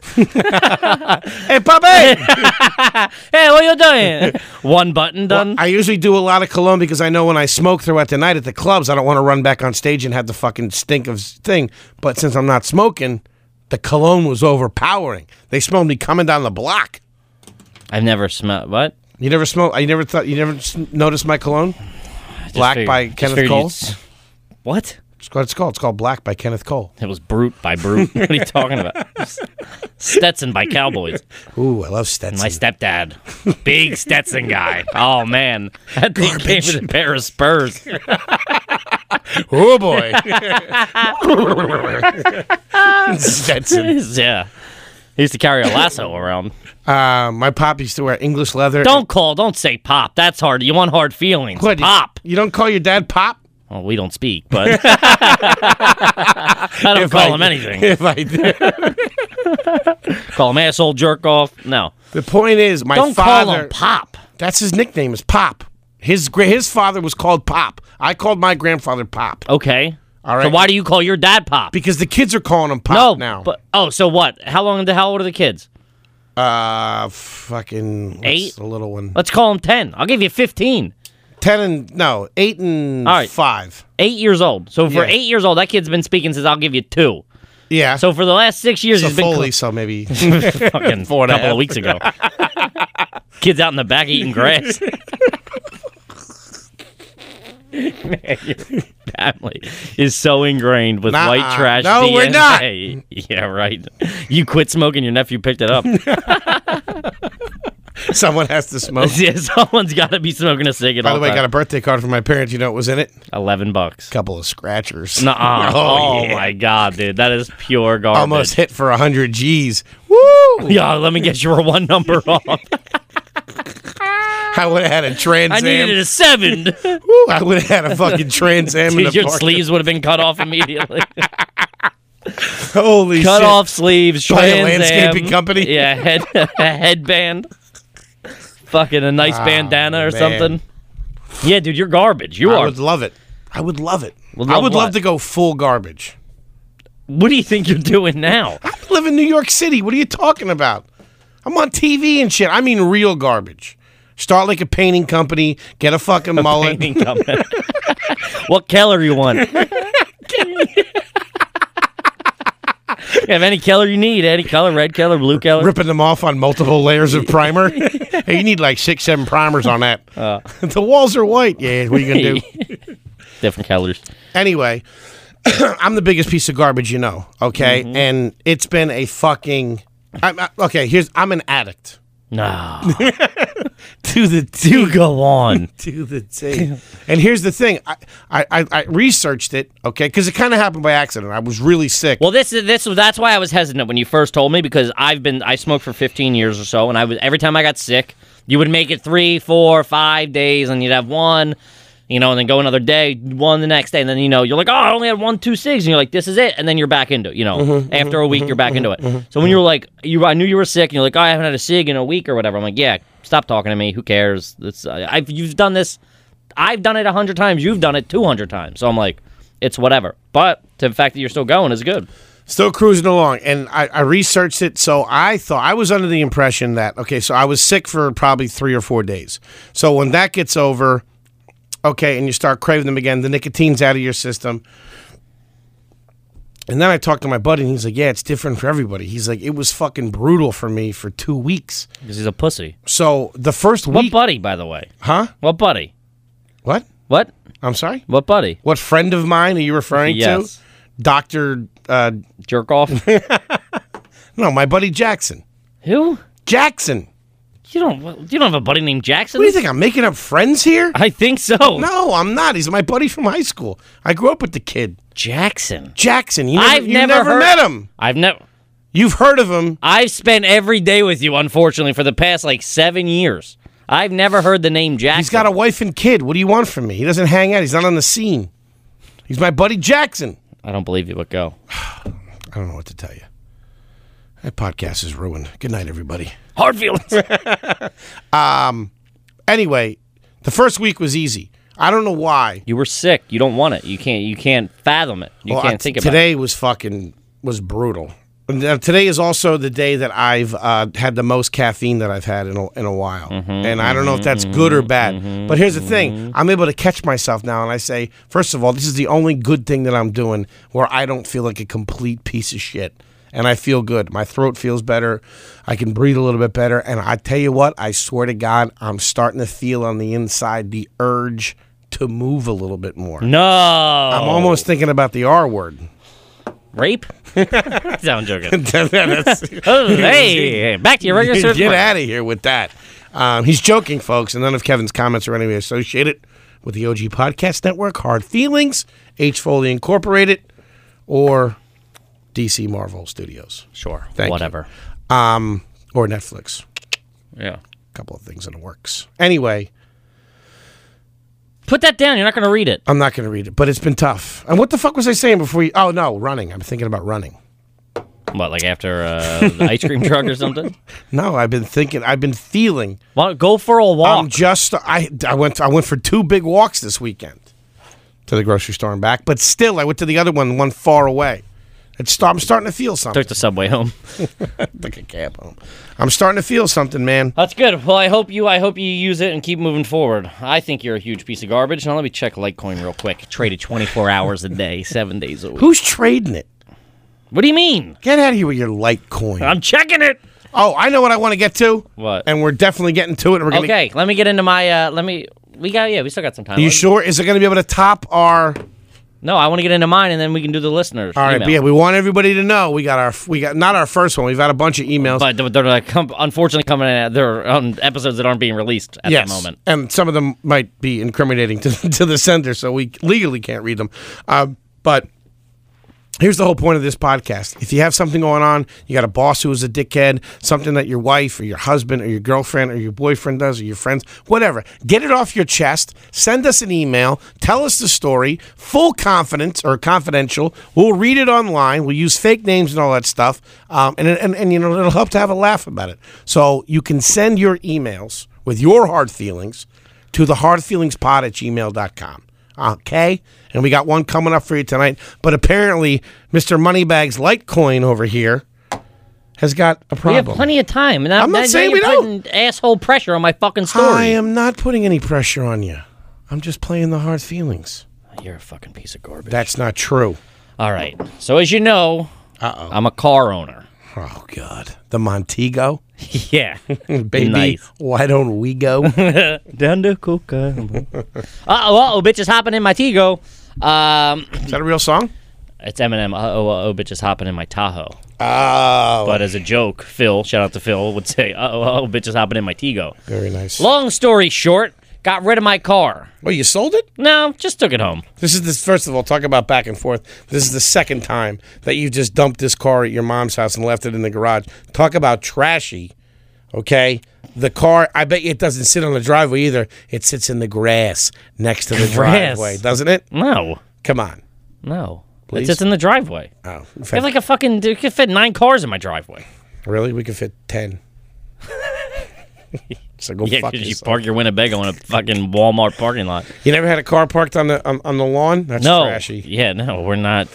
hey, Papi, Hey, what you doing? One button done? I usually do a lot of cologne because I know when I smoke throughout the night at the clubs, I don't want to run back on stage and have the fucking stink of thing. But since I'm not smoking, the cologne was overpowering. They smelled me coming down the block. I've never smelled. What? You never smell? You never thought? You never s- noticed my cologne? Just Black figured- by just Kenneth figured Cole. you'd s- What? It's what it's called. It's called Black by Kenneth Cole. It was Brute by Brute. What are you talking about? Stetson by Cowboys. Ooh, I love Stetson. My stepdad. Big Stetson guy. Oh, man. That thing came with a pair of Spurs. Oh, boy. Stetson. Yeah. He used to carry a lasso around. Uh, my pop used to wear English leather. Don't call. Don't say Pop. That's hard. You want hard feelings. What, Pop. You don't call your dad Pop? Well, we don't speak, but I don't If call I- him anything. If I did. Call him asshole, jerk off. No. The point is, my Don't father. call him Pop. That's his nickname, is Pop. His gra- his father was called Pop. I called my grandfather Pop. Okay. All right. So why do you call your dad Pop? Because the kids are calling him Pop no. now. But oh, so what? How long? How old are the kids? Uh, fucking what's Eight? the little one. Let's call him ten. I'll give you fifteen. Ten and no, eight and All right. five. Eight years old. So for Yeah. eight years old, that kid's been speaking since I'll give you two. Yeah. So for the last six years, so he's been Foley, so maybe fucking Four and a a couple half. of weeks ago. Kids out in the back eating grass. Man, your family is so ingrained with Nuh-uh. white trash No, D N A. we're not. Yeah, right. You quit smoking, your nephew picked it up. someone has to smoke. Yeah, someone's got to be smoking a cig at By all the way, I got a times. birthday card from my parents. You know what was in it? eleven bucks. Couple of scratchers. Nuh-uh. Oh, Oh, yeah. my God, dude. That is pure garbage. Almost hit for one hundred G's. Woo! Yeah, let me get your one number off. I would have had a Trans I Am. needed a seven. Woo, I would have had a fucking Trans Am in Dude, the your park. sleeves would have been cut off immediately. Holy Cut shit. off sleeves. By a Trans landscaping Am. company? Yeah, head, a headband. Fucking a nice Oh, bandana or man. something. Yeah, dude, you're garbage. You I are. would love it. I would love it. Would I love would what? love to go full garbage. What do you think you're doing now? I live in New York City. What are you talking about? I'm on T V and shit. I mean real garbage. Start like a painting company. Get a fucking mullet. Painting company. What color you want? You have any color you need. Any color, red color, blue color. Ripping them off on multiple layers of primer. Hey, you need like six, seven primers on that. Uh. The walls are white. Yeah, what are you going to do? Different colors. Anyway, I'm the biggest piece of garbage you know, okay? Mm-hmm. And it's been a fucking... I'm, I, okay, here's... I'm an addict. No. To the T. Do go on. To the T. And here's the thing. I, I, I- I researched it, okay? Because it kind of happened by accident. I was really sick. Well, this is this that's why I was hesitant when you first told me, because I've been I smoked for fifteen years or so, and I was every time I got sick, you would make it three, four, five days, and you'd have one, you know, and then go another day, one the next day, and then you know you're like, oh, I only had one, two cigs, and you're like, this is it, and then you're back into it, you know, Mm-hmm, after a week you're back into it. So when you were like, you I knew you were sick, and you're like, oh, I haven't had a cig in a week or whatever. I'm like, yeah, stop talking to me. Who cares? It's uh, I've you've done this. I've done it a hundred times. You've done it two hundred times. So I'm like, it's whatever. But the fact that you're still going is good. Still cruising along. And I, I researched it. So I thought, I was under the impression that, okay, so I was sick for probably three or four days. So when that gets over, okay, and you start craving them again, the nicotine's out of your system. And then I talked to my buddy, and he's like, yeah, it's different for everybody. He's like, it was fucking brutal for me for two weeks. Because he's a pussy. So the first What week... buddy, by the way? Huh? What buddy? What? What? I'm sorry? What buddy? What friend of mine are you referring Yes. to? Doctor Uh, Jerk off? no, my buddy Jackson. Who? Jackson. You don't you don't have a buddy named Jackson? What do you think? I'm making up friends here? I think so. No, I'm not. He's my buddy from high school. I grew up with the kid. Jackson. Jackson. You never, I've you never never heard- met him. I've never You've heard of him. I've spent every day with you, unfortunately, for the past like seven years. I've never heard the name Jackson. He's got a wife and kid. What do you want from me? He doesn't hang out. He's not on the scene. He's my buddy Jackson. I don't believe you, but go. I don't know what to tell you. That podcast is ruined. Good night, everybody. Hard feelings. Anyway, the first week was easy. I don't know why. You were sick. You don't want it. You can't you can't fathom it. You Well, can't I- think about it. today was fucking was brutal. And, uh, today is also the day that I've uh, had the most caffeine that I've had in a, in a while, Mm-hmm, and I don't know if that's good or bad. But here's the thing: I'm able to catch myself now, and I say, first of all, this is the only good thing that I'm doing where I don't feel like a complete piece of shit, and I feel good. My throat feels better. I can breathe a little bit better, and I tell you what, I swear to God, I'm starting to feel on the inside the urge to move a little bit more. No. I'm almost thinking about the R word. Rape? I'm joking. That's, oh, hey, back to your regular service. Get out of here with that. Um, he's joking, folks, and none of Kevin's comments are anyway associated with the O G Podcast Network, Hard Feelings, H. Foley Incorporated, or D C Marvel Studios. Sure. Thank Whatever. you. Um, or Netflix. Yeah. A couple of things in the works. Anyway. Put that down. You're not going to read it. I'm not going to read it, but it's been tough. And what the fuck was I saying before you... Oh, no, running. I'm thinking about running. What, like after uh, the ice cream truck or something? No, I've been thinking... I've been feeling... Well, go for a walk. I'm just... I, I, went, I went for two big walks this weekend to the grocery store and back, but still, I went to the other one, one far away. It's start, I'm starting to feel something. Took the subway home. Took a cab home. I'm starting to feel something, man. That's good. Well, I hope you I hope you use it and keep moving forward. I think you're a huge piece of garbage. Now let me check Litecoin real quick. Traded twenty-four hours a day, seven days a week. Who's trading it? What do you mean? Get out of here with your Litecoin. I'm checking it. Oh, I know what I want to get to. What? And we're definitely getting to it. And we're gonna... Okay, let me get into my. Uh, let me. We got. Yeah, we still got some time. Are you Let me- sure? Is it going to be able to top our? No, I want to get into mine, and then we can do the listeners. All right, email. but yeah, we want everybody to know we got our we got not our first one. We've had a bunch of emails, But they're, they're like, com- unfortunately coming in. They're on episodes that aren't being released at yes, the moment. and some of them might be incriminating to to the sender, so we legally can't read them. Uh, but here's the whole point of this podcast. If you have something going on, you got a boss who is a dickhead, something that your wife or your husband or your girlfriend or your boyfriend does or your friends, whatever, get it off your chest. Send us an email. Tell us the story. Full confidence or confidential. We'll read it online. We'll use fake names and all that stuff. Um, and, and, and, you know, it'll help to have a laugh about it. So you can send your emails with your hard feelings to the hardfeelingspod at gmail dot com. Okay? And we got one coming up for you tonight. But apparently, Mister Moneybags Litecoin over here has got a problem. We have plenty of time. And I'm not now saying you're we don't. putting asshole pressure on my fucking story. I am not putting any pressure on you. I'm just playing the hard feelings. You're a fucking piece of garbage. That's not true. All right. So as you know, Uh-oh. I'm a car owner. Oh, God. The Montego? Yeah. Baby, Nice. why don't we go? Down to Coca. Uh-oh, uh-oh, bitches hopping in my Tigo. Um, Is that a real song? it's Eminem. Uh-oh, uh-oh, bitches hopping in my Tahoe. Oh. But as a joke, Phil, shout out to Phil, would say, uh-oh, uh-oh, bitches hopping in my Tigo. Very nice. Long story short, got rid of my car. Well, you sold it? No, just took it home. This is this. First of all, talk about back and forth. This is the second time that you just dumped this car at your mom's house and left it in the garage. Talk about trashy. Okay, the car. I bet you it doesn't sit on the driveway either. It sits in the grass next to the Grass? driveway, doesn't it? No, Come on. no. Please? It sits in the driveway. Oh, in I fact, have like a fucking, you could fit nine cars in my driveway. really? We could fit ten. So go Yeah, fuck because you yourself. park your Winnebago in a fucking Walmart parking lot. You never had a car parked on the on, on the lawn? That's No. trashy. Yeah, no, we're not.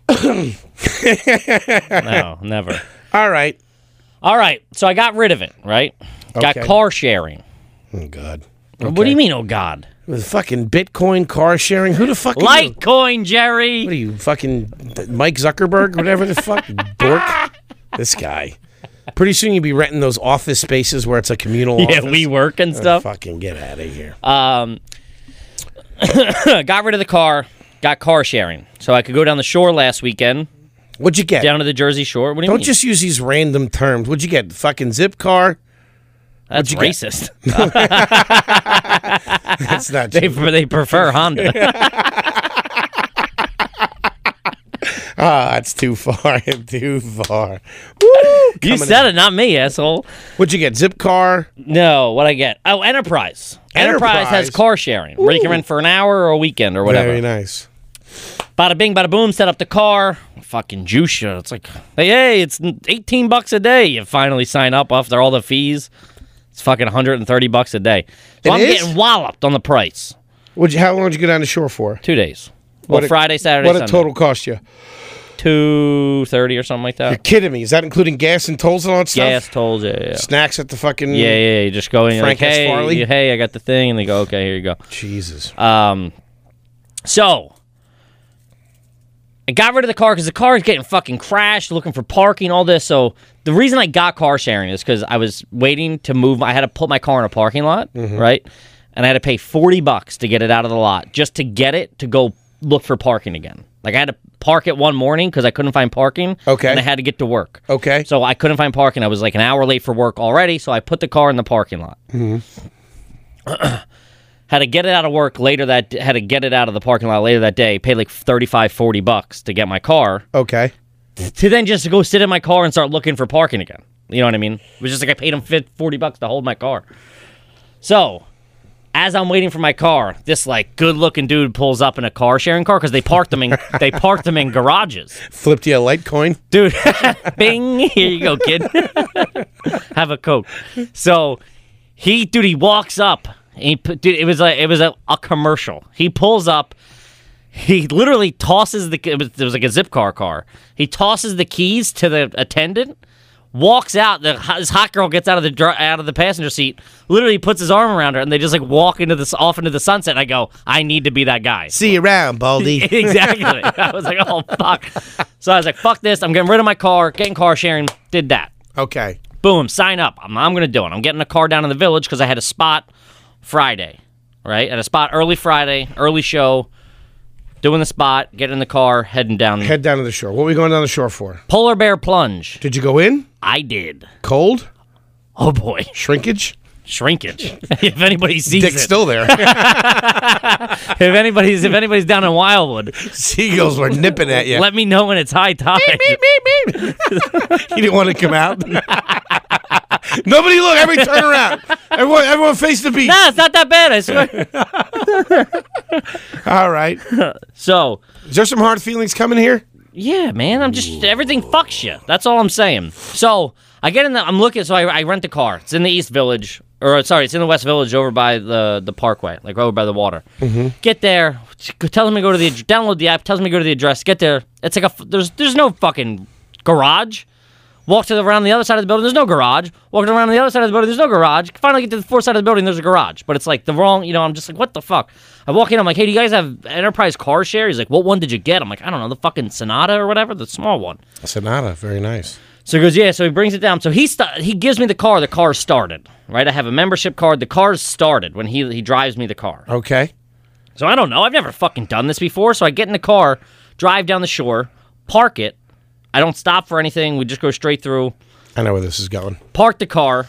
No, never. All right. All right, so I got rid of it, right? Got Okay. car sharing. Oh God. What do you mean, oh God? With fucking Bitcoin car sharing? Who the fuck? Are you? Litecoin, Jerry. What are you, fucking Mike Zuckerberg, whatever the fuck, dork? This guy. Pretty soon you'll be renting those office spaces where it's a communal Yeah, office. we work and Oh, stuff. fucking get out of here. Um, got rid of the car. Got car sharing, so I could go down the shore last weekend, What'd you get? down to the Jersey Shore. What do you Don't mean? just use these random terms. What'd you get? Fucking zip car? That's you get? racist. That's not they true. they prefer Honda. Ah, that's too far. Too far. Woo! You Coming said it, not me, asshole. What'd you get? Zip car? No, what I get? Oh, Enterprise. Enterprise, Enterprise. has car sharing, where you can rent for an hour or a weekend or whatever. Very nice. Bada bing, bada boom. Set up the car. Fucking juice you. It's like, hey, hey, it's eighteen bucks a day. You finally sign up after all the fees. It's fucking one hundred thirty bucks a day. So It I'm is? getting walloped on the price. What'd you, how long did you go down the shore for? Two days. Well, What it- Friday, Saturday, What Sunday. did total cost you? two thirty or something like You're that. kidding me. Is that including gas and tolls and all that stuff? Gas tolls, yeah, yeah. Snacks at the fucking... Yeah, yeah, yeah. You just go in, you're like, Frank S. hey, Farley? you- hey, I got the thing, and they go, okay, here you go. Jesus. Um, so I got rid of the car because the car is getting fucking crashed, looking for parking, all this. So the reason I got car sharing is because I was waiting to move. I had to put my car in a parking lot, Mm-hmm. right? and I had to pay forty bucks to get it out of the lot, just to get it to go look for parking again. Like, I had to park it one morning because I couldn't find parking. Okay. And I had to get to work. Okay. So I couldn't find parking. I was like an hour late for work already, so I put the car in the parking lot. Mm-hmm. Had to get it out of work later that had to get it out of the parking lot later that day. Paid like thirty-five, forty bucks to get my car. Okay. To then just go sit in my car and start looking for parking again. You know what I mean? It was just like I paid him forty bucks to hold my car. So, as I'm waiting for my car, this like good-looking dude pulls up in a car sharing car because they parked them in they parked them in garages. Flipped you a Litecoin, dude. Bing, here you go, kid. Have a Coke. So he, dude, he walks up. He, dude, it was like it was a, a commercial. He pulls up. He literally tosses the. It was, it was like a zip car car. He tosses the keys to the attendant. Walks out. The this hot girl gets out of the out of the passenger seat. Literally puts his arm around her, and they just like walk into this off into the sunset. And I go, I need to be that guy. See you around, Baldy. Exactly. I was like, oh fuck. So I was like, fuck this. I'm getting rid of my car. Getting car sharing. Did that. Okay. Boom. Sign up. I'm, I'm gonna do it. I'm getting a car down in the Village because I had a spot Friday. Right, at a spot early Friday, early show. Doing the spot, getting in the car, heading down. Head down to the shore. What are we going down the shore for? Polar bear plunge. Did you go in? I did. Cold? Oh, boy. Shrinkage? Shrinkage. If anybody sees Dick's it. still there. if anybody's if anybody's down in Wildwood. Seagulls were nipping at you. Let me know when it's high tide. Beep, beep, beep, beep. You didn't want to come out? Nobody look. Everybody turn around. Everyone, everyone face the beach. Nah, it's not that bad, I swear. All right. So. Is there some hard feelings coming here? Yeah, man. I'm just, everything fucks you. That's all I'm saying. So, I get in the, I'm looking, so I, I rent the car. It's in the East Village, or sorry, it's in the West Village over by the, the parkway, like over by the water. Mm-hmm. Get there, tells me to go to the, download the app, tells me to go to the address, get there. It's like a, there's, there's no fucking garage. Walk to the, around the other side of the building, there's no garage. Walk around the other side of the building, there's no garage. Finally get to the fourth side of the building, there's a garage. But it's like the wrong, you know, I'm just like, what the fuck? I walk in, I'm like, hey, do you guys have Enterprise car share? He's like, what one did you get? I'm like, I don't know, the fucking Sonata or whatever, the small one. Sonata, very nice. So he goes, yeah, so he brings it down. So he st- he gives me the car, the car started, right? I have a membership card, the car's started when he he drives me the car. Okay. So I don't know, I've never fucking done this before, so I get in the car, drive down the shore, park it. I don't stop for anything, we just go straight through. I know where this is going. Park the car,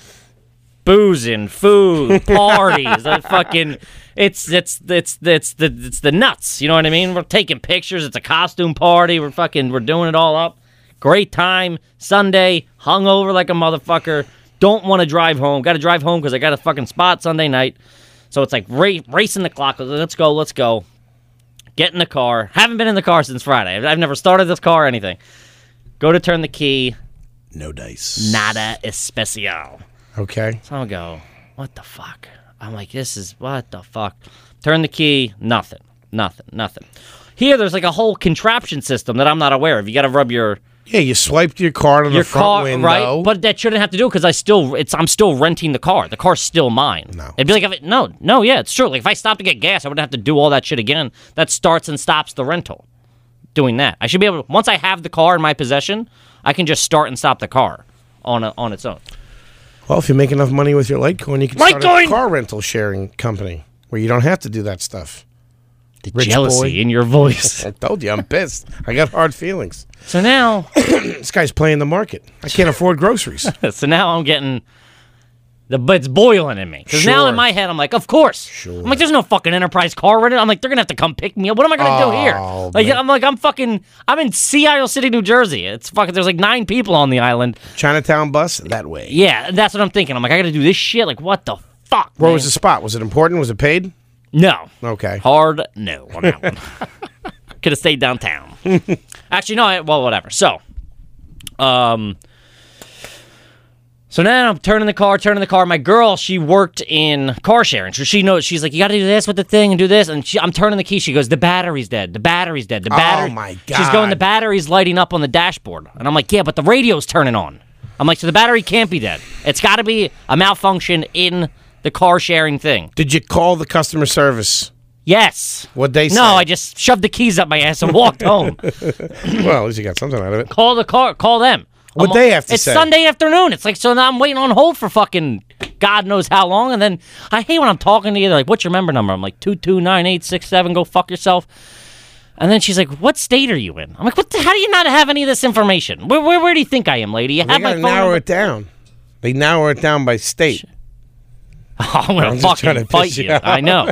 boozing, food, parties, the fucking, it's it's it's it's the it's the nuts. You know what I mean? We're taking pictures. It's a costume party. We're fucking we're doing it all up. Great time. Sunday, hungover like a motherfucker. Don't want to drive home. Got to drive home because I got a fucking spot Sunday night. So it's like ra- racing the clock. Let's go. Let's go. Get in the car. Haven't been in the car since Friday. I've never started this car or anything. Go to turn the key. No dice. Nada especial. Okay. So I go, what the fuck? I'm like, this is, what the fuck? Turn the key, nothing, nothing, nothing. Here, there's like a whole contraption system that I'm not aware of. You got to rub your... Yeah, you swiped your card on your the front car, window. Right? But that shouldn't have to do it because I still, it's, I'm still renting the car. The car's still mine. No. It'd be like, if it, no, no, yeah, it's true. Like if I stopped to get gas, I wouldn't have to do all that shit again. That starts and stops the rental. Doing that. I should be able to, once I have the car in my possession, I can just start and stop the car on a, on its own. Well, if you make enough money with your Litecoin, you can Litecoin! start a car rental sharing company where you don't have to do that stuff. The Rich jealousy boy. in your voice. I told you, I'm pissed. I got hard feelings. So now... This guy's playing the market. I can't afford groceries. So now I'm getting... The, but it's boiling in me. Because now Sure. in my head, I'm like, of course. Sure. I'm like, there's no fucking Enterprise car rental. I'm like, they're going to have to come pick me up. What am I going to Oh, do here? Like, man. I'm like, I'm fucking... I'm in Sea Isle City, New Jersey. It's fucking... There's like nine people on the island. Chinatown bus, that way. Yeah, that's what I'm thinking. I'm like, I got to do this shit. Like, what the fuck, Where man? was the spot? Was it important? Was it paid? No. Okay. Hard no on that one. Could have stayed downtown. Actually, no. I, well, whatever. So, um, so now I'm turning the car, turning the car. My girl, she worked in car sharing, so she knows. She's like, you got to do this with the thing and do this. And she, I'm turning the key. She goes, the battery's dead. The battery's dead. The battery. Oh my She's going, the God. battery's lighting up on the dashboard. And I'm like, yeah, but the radio's turning on. I'm like, so the battery can't be dead. It's got to be a malfunction in the car sharing thing. Did you call the customer service? Yes. What'd they say? No, I just shoved the keys up my ass and walked home. Well, at least you got something out of it. Call the car. Call them. What they have to it's say? It's Sunday afternoon. It's like, so now I'm waiting on hold for fucking God knows how long. And then I hate when I'm talking to you. They're like, what's your member number? I'm like, two two nine eight six seven. Go fuck yourself. And then she's like, what state are you in? I'm like, what the, how do you not have any of this information? Where where, where do you think I am, lady? You they have my gotta phone narrow number? it down. They narrow it down by state. Oh, I'm going to just trying fucking to fight piss you you. off. I know.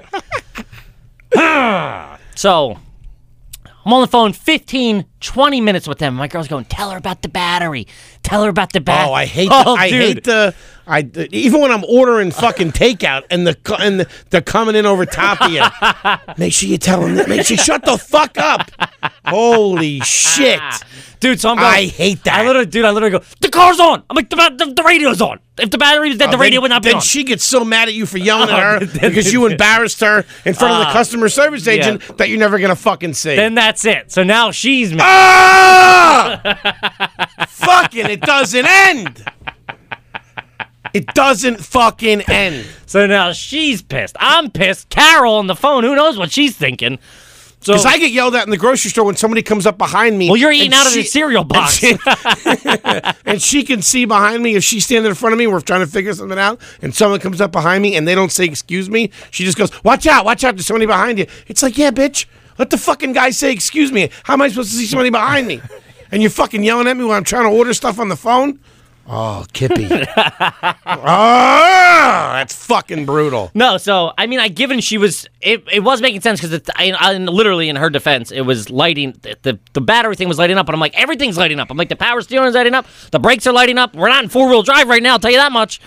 So, I'm on the phone fifteen, twenty minutes with them. My girl's going, tell her about the battery. Tell her about the battery. Oh, I hate. Oh, the, I dude. hate the. I the, even when I'm ordering fucking takeout and the and the, they're coming in over top of you. Make sure you tell them. That, make sure you shut the fuck up. Holy shit, dude! So I'm going. I hate that. I literally, dude. I literally go. The car's on. I'm like, the, the, the radio's on. If the battery was dead, Oh, the then, radio would not be then on. she gets so mad at you for yelling at her then- because you embarrassed her in front of the Uh, customer service agent yeah. that you're never gonna fucking see. Then that's it. So now she's mad. Ah! Fucking, it doesn't end. It doesn't fucking end. So now she's pissed. I'm pissed. Carol on the phone. Who knows what she's thinking? So, Because I get yelled at in the grocery store when somebody comes up behind me. well, you're eating and out of she- the cereal box. And she, and she can see behind me if she's standing in front of me. We're trying to figure something out, and someone comes up behind me and they don't say excuse me. She just goes, "Watch out! Watch out! There's somebody behind you." It's like, yeah, bitch. Let the fucking guy say excuse me. How am I supposed to see somebody behind me? And you're fucking yelling at me when I'm trying to order stuff on the phone. Oh, Kippy. Oh, that's fucking brutal. No, so I mean, I given she was, it, it was making sense because I, I literally in her defense, it was lighting. The the battery thing was lighting up, and I'm like, everything's lighting up. I'm like, the power steering is lighting up, the brakes are lighting up. We're not in four wheel drive right now. I'll tell you that much.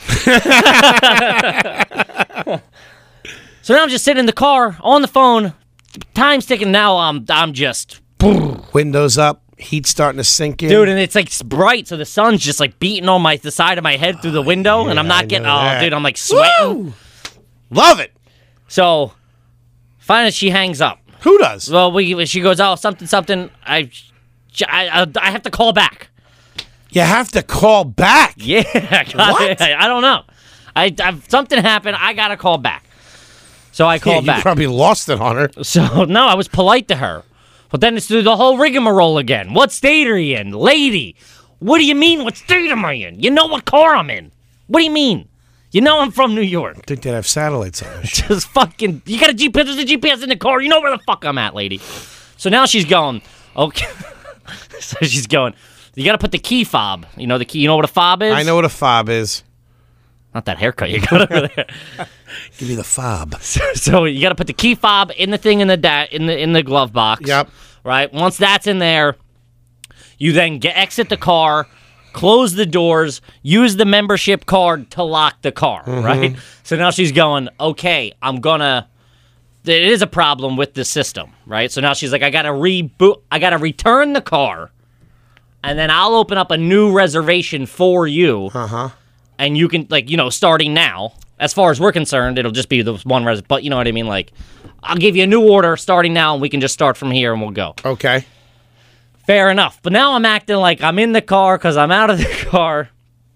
So now I'm just sitting in the car on the phone, time's ticking. Now I'm I'm just. Windows up, heat starting to sink in. Dude, and it's like bright, so the sun's just like beating on my the side of my head through the window, and I'm yeah, I not getting. know Oh, that. dude, I'm like sweating. Woo! Love it. So, finally, she hangs up. Who does? Well, we she goes, oh, something, something. I, I, I have to call back. You have to call back. Yeah, What? I don't know. I, I something happened. I gotta call back. So I Yeah, called you back. probably lost it on her. So no, I was polite to her. But then it's through the whole rigmarole again. What state are you in? Lady, what do you mean, what state am I in? You know what car I'm in. What do you mean? You know I'm from New York. I think they'd have satellites on this shit. Just fucking, you got a G P S, there's a G P S in the car. You know where the fuck I'm at, lady. So now she's going, okay. So she's going, you got to put the key fob. You know the key, you know what a fob is? I know what a fob is. Not that haircut you got over there. Give me the fob. So you got to put the key fob in the thing in the da- in the in the glove box. Yep. Right. Once that's in there, you then get exit the car, close the doors, use the membership card to lock the car. Mm-hmm. Right. So now she's going, okay, I'm gonna. There is a problem with the system, right? So now she's like, I gotta reboot. I gotta return the car, and then I'll open up a new reservation for you. Uh huh. And you can, like, you know, starting now, as far as we're concerned, it'll just be the one res. But you know what I mean? Like, I'll give you a new order starting now, and we can just start from here, and we'll go. Okay. Fair enough. But now I'm acting like I'm in the car because I'm out of the car.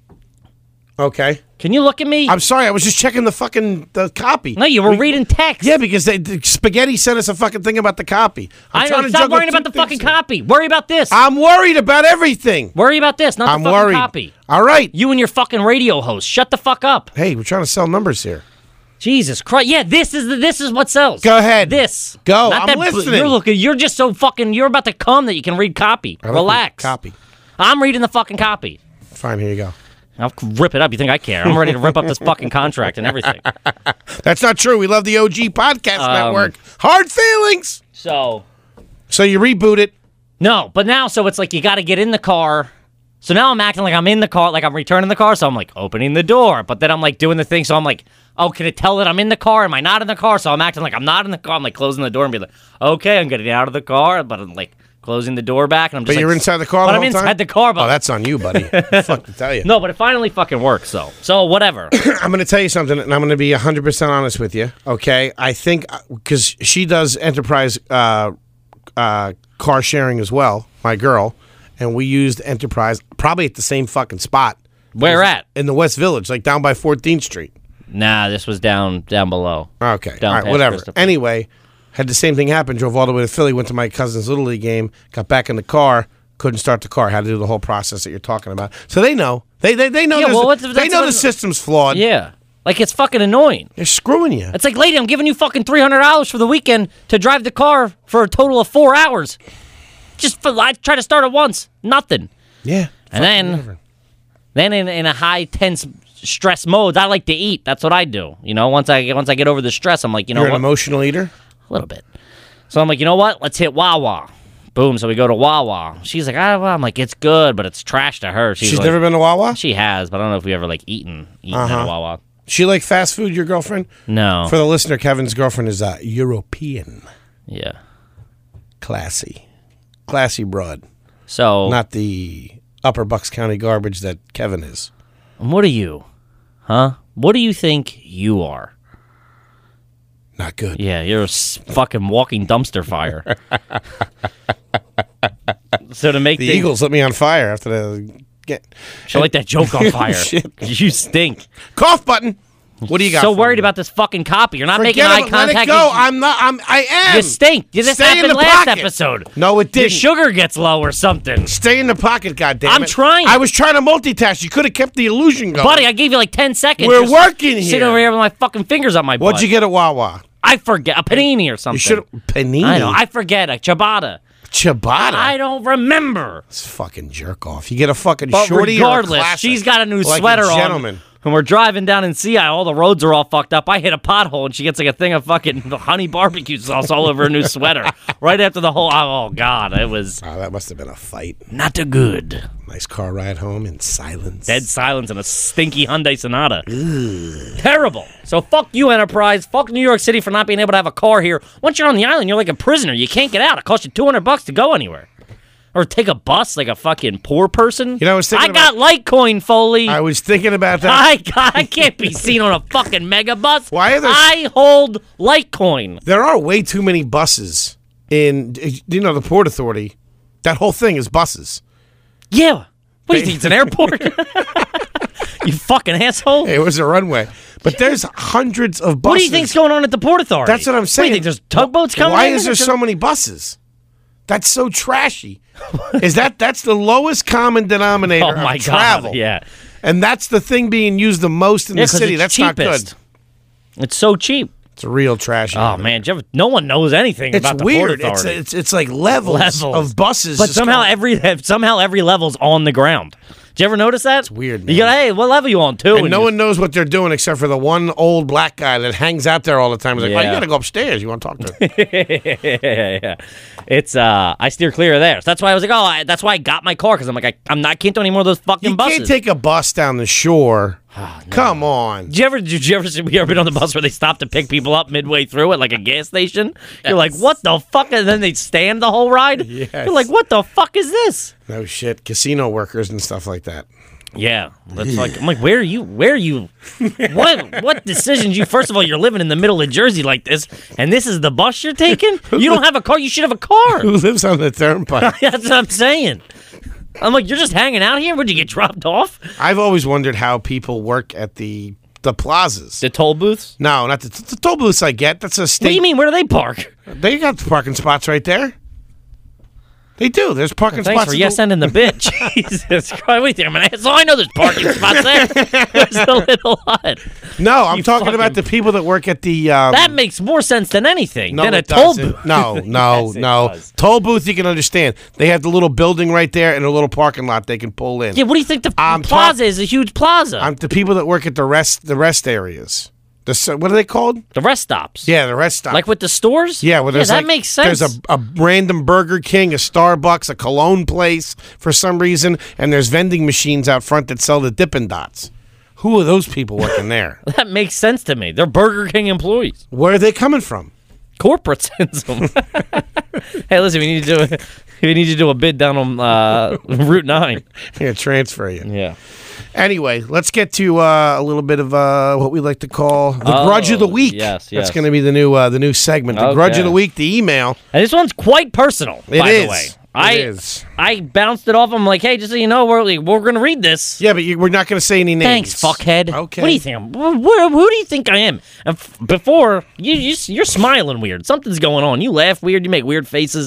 Okay. Can you look at me? I'm sorry. I was just checking the fucking the copy. no, you were reading text. Yeah, because they, the Spaghetti sent us a fucking thing about the copy. I'm I trying know. to Stop juggle worrying two about the things fucking here. copy. Worry about this. I'm worried about everything. Worry about this, not I'm the fucking worried. copy. All right. You and your fucking radio host. Shut the fuck up. Hey, we're trying to sell numbers here. Jesus Christ! Yeah, this is the, this is what sells. Go ahead. This. Go. Not I'm that, listening. You're looking. You're just so fucking. You're about to come that you can read copy. I don't Relax. think- Copy. I'm reading the fucking copy. Fine. Here you go. I'll rip it up. You think I care? I'm ready to rip up this fucking contract and everything. That's not true. We love the O G Podcast Um, Network. Hard feelings. So So you reboot it. no, but now so it's like you got to get in the car. So now I'm acting like I'm in the car, like I'm returning the car. So I'm like opening the door, but then I'm like doing the thing. So I'm like, oh, can it tell that I'm in the car? Am I not in the car? So I'm acting like I'm not in the car. I'm like closing the door and be like, okay, I'm getting out of the car, but I'm like closing the door back, and I'm just. But like, you're inside the car But the I'm whole inside time? the car. But Oh, that's on you, buddy. Fuck to tell you. no, but it finally fucking works. So so whatever. I'm going to tell you something, and I'm going to be one hundred percent honest with you, okay? I think, because she does enterprise uh, uh, car sharing as well, my girl, and we used enterprise probably at the same fucking spot. Where at? In the West Village, like down by fourteenth Street. Nah, this was down down below. Okay, Down all right, past whatever. Christopher. Anyway, had the same thing happen, drove all the way to Philly, went to my cousin's Little League game, got back in the car, couldn't start the car. Had to do the whole process that you're talking about. So they know. They they, they know. Yeah, well, what's- they that's know what- the system's flawed. Yeah. Like, it's fucking annoying. They're screwing you. It's like, lady, I'm giving you fucking three hundred dollars for the weekend to drive the car for a total of four hours. Just for, I try to start it once. Nothing. Yeah. And then, whatever. then in, in a high tense stress mode, I like to eat. That's what I do. You know, once I once I get over the stress, I'm like, you know You're an what? emotional eater? A little bit. So I'm like, you know what? Let's hit Wawa. Boom. So we go to Wawa. She's like, ah, well, I'm like, it's good, but it's trash to her. She's, She's like, never been to Wawa? She has, but I don't know if we ever like eaten eaten Uh-huh. at a Wawa. She like fast food, your girlfriend? No. For the listener, Kevin's girlfriend is uh, European. Yeah. Classy. Classy broad. So Not the Upper Bucks County garbage that Kevin is. what are you? Huh? What do you think you are? Not good. Yeah, you're a s- fucking walking dumpster fire. So to make The things- Eagles lit me on fire after the get She'll light that joke on fire. Shit. You stink. cough button. What do you got? So for worried me? about this fucking copy. You're not Forget making eye about- let contact. it go. You- I'm not. I'm. I am. You stink. This Stay in happened the last pocket. episode. No, it Your didn't. sugar gets low or something. Stay in the pocket, goddammit. I'm trying. I was trying to multitask. You could have kept the illusion going. Buddy, I gave you like ten seconds. We're Just working Sitting here. over here with my fucking fingers on my butt. What'd you get at Wawa? I forget. A panini or something. You should panini. I know. I forget. A ciabatta. ciabatta. I don't remember. It's fucking jerk off. You get a fucking But shorty regardless, or a classic. she's got a new Like sweater a on. gentleman. When we're driving down in Sea Isle, all the roads are all fucked up. I hit a pothole, and she gets like a thing of fucking honey barbecue sauce all over her new sweater. Right after the whole, oh, God, it was Oh, that must have been a fight. not too good. Nice car ride home in silence. Dead silence in a stinky Hyundai Sonata. Terrible. So fuck you, Enterprise. Fuck New York City for not being able to have a car here. Once you're on the island, you're like a prisoner. You can't get out. It costs you two hundred bucks to go anywhere. Or take a bus like a fucking poor person. You know, I was thinking I got Litecoin, Foley. I was thinking about that. I, got, I can't be seen on a fucking mega bus. Why are there- I hold Litecoin. There are way too many buses in, you know, the Port Authority. That whole thing is buses. Yeah. What do you think? It's an airport? You fucking asshole. It was a runway. But there's hundreds of buses. What do you think's going on at the Port Authority? That's what I'm What do saying. you think? There's tugboats coming Why in? is there so many buses? That's so trashy. Is that that's the lowest common denominator Oh my of travel? God! Yeah, And that's the thing being used the most in yeah, the 'cause city. it's That's cheapest. not good. It's so cheap. It's a real trashy. Oh man, did you ever, no one knows anything It's about the weird. Port It's, Authority. it's it's like levels, Levels. of buses. but just somehow going- every somehow every level's on the ground. Did you ever notice that? It's weird, You man. got hey, what level you on? Two. and no you one knows what they're doing except for the one old black guy that hangs out there all the time. He's like, "Oh, you Yeah. got to go upstairs. You want to talk to him?" yeah, yeah. It's uh, I steer clear of there. So that's why I was like, oh, I, that's why I got my car because I'm like, I, I'm not can't do any more of those fucking You buses. can't take a bus down the shore. Come on. Did you ever? Did you ever? Have you ever been on the bus where they stop to pick people up midway through at like a gas station? You're like, what the fuck? And then they stand the whole ride. Yes. You're like, what the fuck is this? No shit. Casino workers and stuff like that. Yeah, that's like I'm like, where are you? Where are you? What what decisions you? First of all, you're living in the middle of Jersey like this, and this is the bus you're taking. You don't have a car. You should have a car. Who lives on the turnpike? That's what I'm saying. I'm like, you're just hanging out here. Would you get dropped off? I've always wondered how people work at the the plazas. The toll booths. No, not the, the toll booths. I get that's a state. What do you mean? Where do they park? They got the parking spots right there. They do. There's parking Thanks spots. for in yes the- ending the bit. Jesus Christ. What do you think? I'm an asshole. I know there's parking spots there. There's a little hut. No, I'm You talking fucking- about the people that work at the. Um, That makes more sense than anything. no, than a it toll doesn't. booth. No, no, Yes, it no. does. Toll booth you can understand. They have the little building right there and a little parking lot they can pull in. Yeah, what do you think the I'm plaza talk- is? A huge plaza. I'm the people that work at the rest the rest areas. The s- what are they called? the rest stops. Yeah, the rest stop. Like with the stores? Yeah, well, there's that like, makes sense. There's a, a random Burger King, a Starbucks, a Cologne place for some reason, and there's vending machines out front that sell the Dippin' Dots. Who are those people working there? That makes sense to me. They're Burger King employees. Where are they coming from? Corporate sends them. Hey, listen, we need to do a, we need to do a bid down on uh, Route nine. Here, transfer you. Yeah. Anyway, let's get to uh, a little bit of uh, what we like to call the Oh, Grudge of the Week. yes, That's yes. going to be the new uh, the new segment, the Grudge Okay. of the Week, the email. And this one's quite personal, It by is. the way. It I is. I bounced it off. I'm like, hey, just so you know, we're we're gonna read this. Yeah, but you, we're not going to say any names. Thanks, fuckhead. Okay. What do you think? I'm, wh- wh- who do you think I am? And f- before you, you, you're smiling weird. Something's going on. You laugh weird. You make weird faces.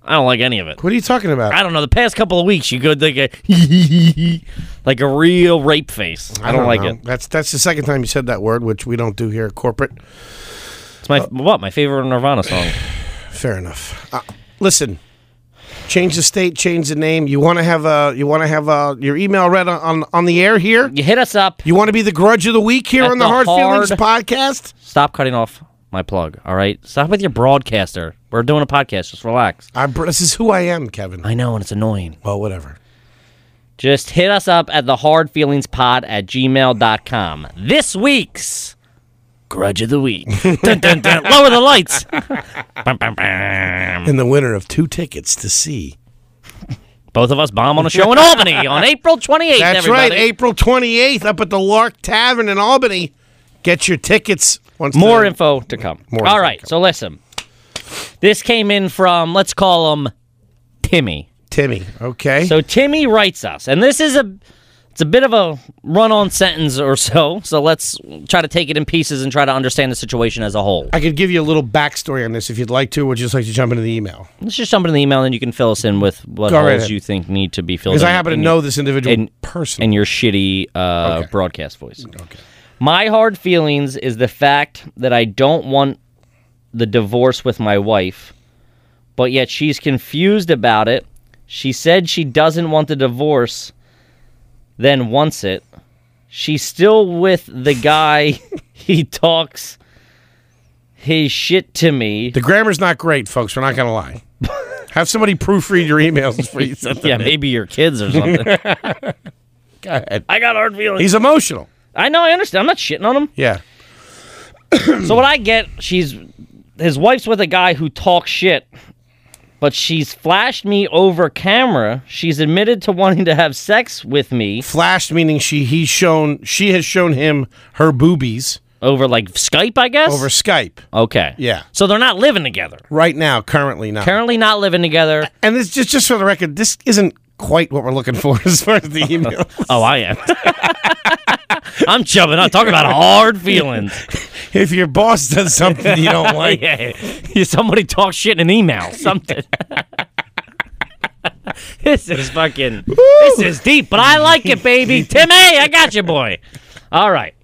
I don't like any of it. What are you talking about? I don't know. The past couple of weeks, you go like a like a real rape face. I, I don't, don't like know. it. That's that's the second time you said that word, which we don't do here at corporate. It's my uh, what? My favorite Nirvana song. Fair enough. Uh, listen, change the state, change the name. You want to have uh, you want to have uh, your email read on, on on the air here? You hit us up. You want to be the grudge of the week here At on the, the Hard, Hard Feelings podcast? Stop cutting off my plug. All right, stop with your broadcaster. We're doing a podcast. Just relax. I'm, this is who I am, Kevin. I know, and it's annoying. Well, whatever. Just hit us up at the hard feelings pod at gmail dot com. This week's Grudge of the Week. Dun, dun, dun. Lower the lights. Bam, bam, bam. And the winner of two tickets to see both of us bomb on a show in Albany on April twenty-eighth. That's everybody. right, April twenty-eighth up at the Lark Tavern in Albany. Get your tickets. Once More the, info to come. More All right, so listen. This came in from, let's call him Timmy. Timmy, okay. So Timmy writes us, and this is a, it's a bit of a run-on sentence or so, so let's try to take it in pieces and try to understand the situation as a whole. I could give you a little backstory on this if you'd like to, or would you just like to jump into the email? Let's just jump into the email, and then you can fill us in with what Go right holes ahead. you think need to be filled in. Because I happen to in know your, this individual in, personally. in your shitty uh, Okay. broadcast voice. Okay. My hard feelings is the fact that I don't want the divorce with my wife, but yet she's confused about it. She said she doesn't want the divorce, then wants it. She's still with the guy. He talks his shit to me. The grammar's not great, folks. We're not going to lie. Have somebody proofread your emails before you send them Yeah, in. maybe your kids or something. Go ahead. I got hard feelings. He's emotional. I know, I understand. I'm not shitting on him. Yeah. So what I get, she's his wife's with a guy who talks shit, but she's flashed me over camera. She's admitted to wanting to have sex with me. Flashed meaning she he's shown she has shown him her boobies Over, like, Skype, I guess? over Skype. Okay. Yeah. So they're not living together. Right now, currently not. Currently not living together. And this just just for the record, this isn't quite what we're looking for as far as the email. Oh, I am. I'm jumping up. Talking about hard feelings. If your boss does something you don't like, Yeah. Somebody talks shit in an email. Something. This is fucking... Woo! This is deep, but I like it, baby. Timmy, I got you, boy. All right.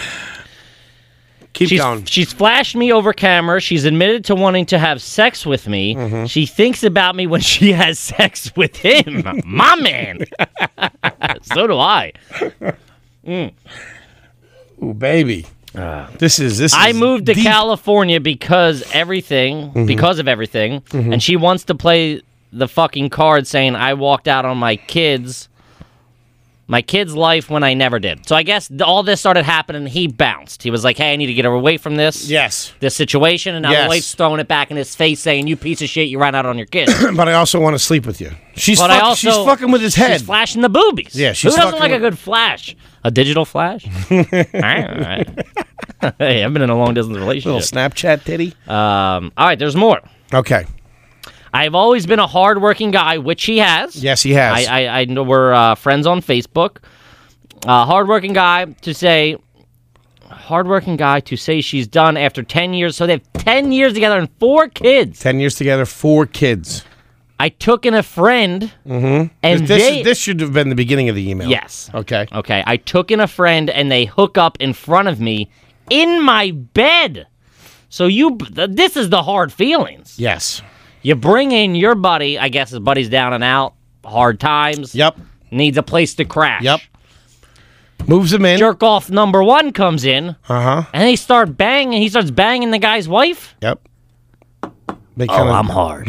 keep She's, going. she's flashed me over camera. She's admitted to wanting to have sex with me. Mm-hmm. She thinks about me when she has sex with him. My man. So do I. Mm. Ooh, baby. Uh, This is this. I is moved to deep. California because everything, Mm-hmm. because of everything, and she wants to play the fucking card saying I walked out on my kids, my kid's life when I never did. So I guess th- all this started happening. He bounced. He was like, "Hey, I need to get her away from this, Yes. this situation," and now Yes. the wife's throwing it back in his face, saying, "You piece of shit, you ran out on your kids." But I also want to sleep with you. She's But fuck, I also, she's fucking with his head. She's flashing the boobies. Yeah, she's Who doesn't fucking like a with- good flash? A digital flash? All right, all right. Hey, I've been in a long distance Little relationship. Snapchat titty. Um, all right, there's more. Okay. I've always been a hardworking guy, which he has. Yes, he has. I, I, I know we're uh, friends on Facebook. Uh, hardworking guy to say, hardworking guy to say she's done after ten years. So they have ten years together and four kids. Ten years together, four kids. I took in a friend, Mm-hmm. and this, this, they. this should have been the beginning of the email. Yes. Okay. Okay. I took in a friend, and they hook up in front of me in my bed. So you, th- this is the hard feelings. Yes. You bring in your buddy. I guess his buddy's down and out, hard times. Yep. Needs a place to crash. Yep. Moves him in. Jerk off number one comes in, Uh huh. and they start banging. He starts banging the guy's wife. Yep. They Oh, kinda, I'm hard.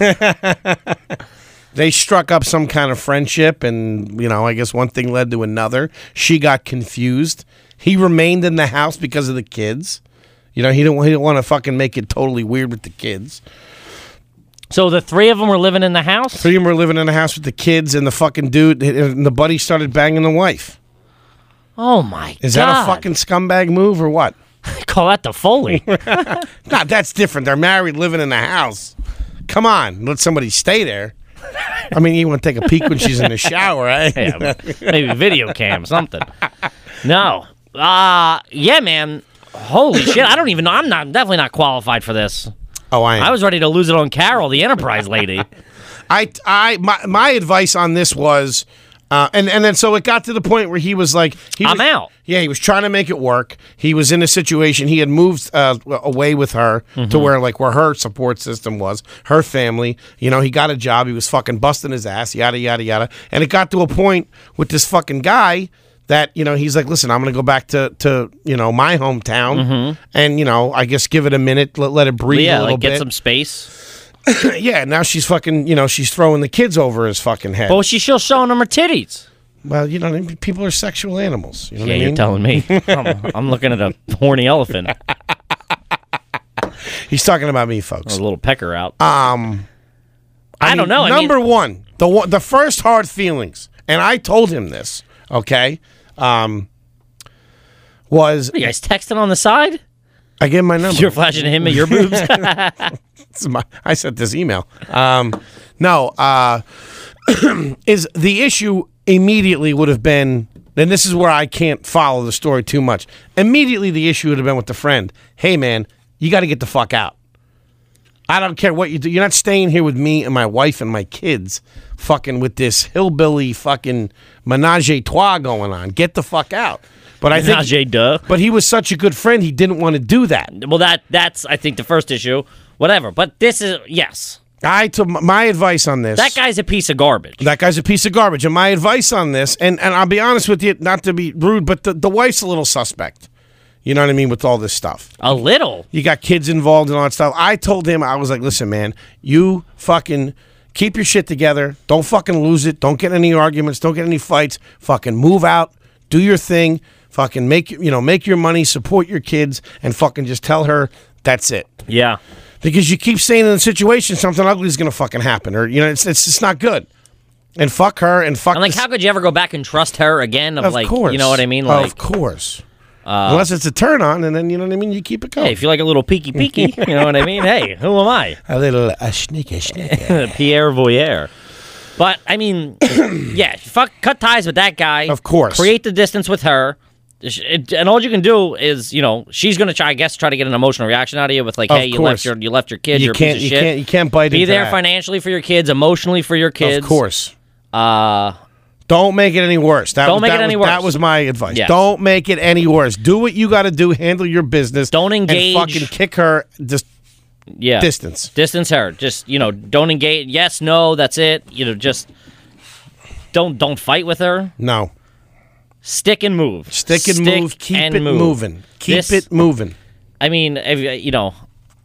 They struck up some kind of friendship, and you know, I guess one thing led to another. She got confused. He remained in the house because of the kids. You know, he didn't. He didn't want to fucking make it totally weird with the kids. So the three of them were living in the house? Three of them were living in the house with the kids, and the fucking dude and the buddy started banging the wife. Oh, my Is God. that a fucking scumbag move or what? Call that the Foley. No, that's different. They're married, living in the house. Come on, let somebody stay there. I mean, you want to take a peek when she's in the shower, eh? Yeah, maybe video cam, something. No. Uh, yeah, man. Holy shit. I don't even know. I'm not definitely not qualified for this. Oh, I am. I was ready to lose it on Carol, the Enterprise lady. I, I, my, my advice on this was, uh, and and then so it got to the point where he was like, he I'm was, out. Yeah, he was trying to make it work. He was in a situation. He had moved uh, away with her mm-hmm. to where like where her support system was, her family. You know, he got a job. He was fucking busting his ass. Yada yada yada. And it got to a point with this fucking guy that, you know, he's like, listen, I'm going to go back to, to, you know, my hometown mm-hmm. and, you know, I guess give it a minute, let, let it breathe yeah, a little like bit. Get some space. Yeah, now she's fucking, you know, she's throwing the kids over his fucking head. But she's still showing them her titties. Well, you know, people are sexual animals. You know yeah, what I mean? You're telling me. I'm, I'm looking at a horny elephant. He's talking about me, folks. A little pecker out. Um, I, I mean, don't know. Number I mean, one, the one, the first hard feelings, and I told him this, okay, um, was... Are you guys texting on the side? I gave him my number. You're flashing him at your boobs? my, I sent this email. Um, no, uh, is the issue immediately would have been, and this is where I can't follow the story too much. Immediately the issue would have been with the friend. Hey, man, you got to get the fuck out. I don't care what you do. You're not staying here with me and my wife and my kids fucking with this hillbilly fucking menage a trois going on. Get the fuck out. But I menage think, duh. But he was such a good friend, he didn't want to do that. Well, that that's, I think, the first issue. Whatever. But this is, yes. I took my advice on this. That guy's a piece of garbage. That guy's a piece of garbage. And my advice on this, and, and I'll be honest with you, not to be rude, but the, the wife's a little suspect. You know what I mean? With all this stuff. A little? You got kids involved and all that stuff. I told him, I was like, listen, man, you fucking keep your shit together. Don't fucking lose it. Don't get any arguments. Don't get any fights. Fucking move out. Do your thing. Fucking make, you know, make your money, support your kids, and fucking just tell her that's it. Yeah. Because you keep saying in the situation something ugly is going to fucking happen. Or, you know, it's it's just not good. And fuck her and fuck And, like, this. how could you ever go back and trust her again? Of, Of like, course. You know what I mean? Like, of course. Uh, Unless it's a turn on, and then, you know what I mean? You keep it going. Hey, if you like a little peeky peeky, you know what I mean? Hey, who am I? A little a sneaky sneaky. Pierre Voyeur. But, I mean, yeah, fuck, cut ties with that guy. Of course. Create the distance with her. It, and all you can do is, you know, she's gonna try, I guess, try to get an emotional reaction out of you with like, of hey, you course. left your, you left your kids, you you're can't, a piece of you shit. Can't, you can't bite Be into there that. financially for your kids, emotionally for your kids. Of course. Uh, don't make it any worse. That don't was, make that it any was, worse. That was my advice. Yes. Don't make it any worse. Do what you got to do. Handle your business. Don't engage. And fucking kick her. Just yeah. distance. Distance her. Just, you know, don't engage. Yes, no, that's it. You know, just don't don't fight with her. No. Stick and move. Stick and Stick move. Keep and it move. moving. Keep This, it moving. I mean, if, you know,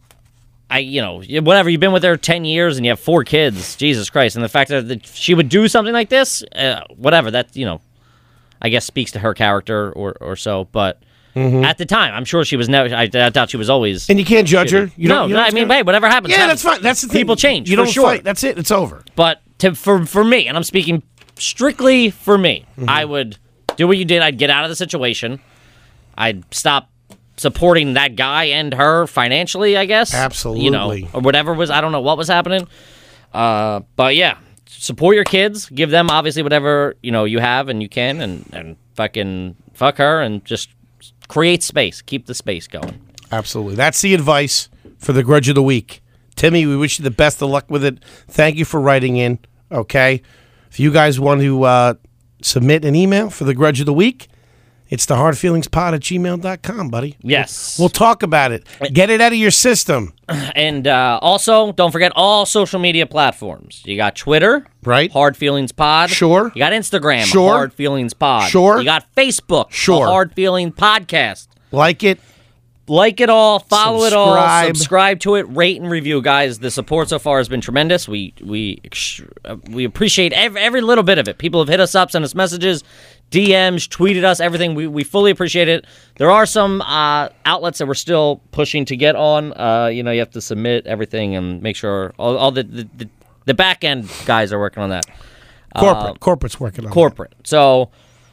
I you know, whatever. You've been with her ten years and you have four kids. Jesus Christ! And the fact that she would do something like this, uh, whatever. That you know, I guess speaks to her character or or so. But mm-hmm. at the time, I'm sure she was never. I, I doubt she was always. And you can't judge her. You no, don't, you no. don't, I mean, gonna, hey, whatever happens. Yeah, happens. that's fine. That's the thing. People change. You for don't sure. fight. That's it. It's over. But to, for for me, and I'm speaking strictly for me, mm-hmm. I would do what you did. I'd get out of the situation. I'd stop supporting that guy and her financially, I guess. Absolutely. You know, or whatever was, I don't know what was happening. Uh, but yeah, support your kids. Give them obviously whatever, you know, you have and you can, and, and fucking fuck her and just create space. Keep the space going. Absolutely. That's the advice for the Grudge of the Week. Timmy, we wish you the best of luck with it. Thank you for writing in, okay? If you guys want to uh, submit an email for the Grudge of the Week, it's the hard feelings pod at gmail dot com, buddy. Yes. We'll, we'll talk about it. Get it out of your system. And uh, also, don't forget all social media platforms. You got Twitter, right? Hard Feelings Pod. Sure. You got Instagram, sure. Hard Feelings Pod. Sure. You got Facebook, sure. Hard Feeling Podcast. Like it. Like it all, follow subscribe. it all, subscribe to it, rate and review, guys. The support so far has been tremendous. We we we appreciate every, every little bit of it. People have hit us up, sent us messages, D Ms, tweeted us, everything. We we fully appreciate it. There are some uh, outlets that we're still pushing to get on. Uh, you know, you have to submit everything and make sure all, all the, the, the the back end guys are working on that. Corporate, uh, corporate's working on corporate. That. So.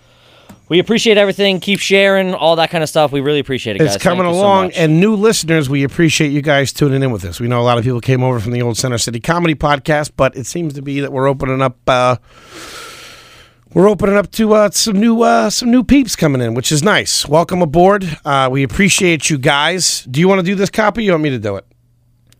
We appreciate everything. Keep sharing, all that kind of stuff. We really appreciate it, guys. It's coming Thank along. You so much. And new listeners, we appreciate you guys tuning in with us. We know a lot of people came over from the old Center City Comedy Podcast, but it seems to be that we're opening up uh, we're opening up to uh, some new uh, some new peeps coming in, which is nice. Welcome aboard. Uh, we appreciate you guys. Do you want to do this copy or you want me to do it?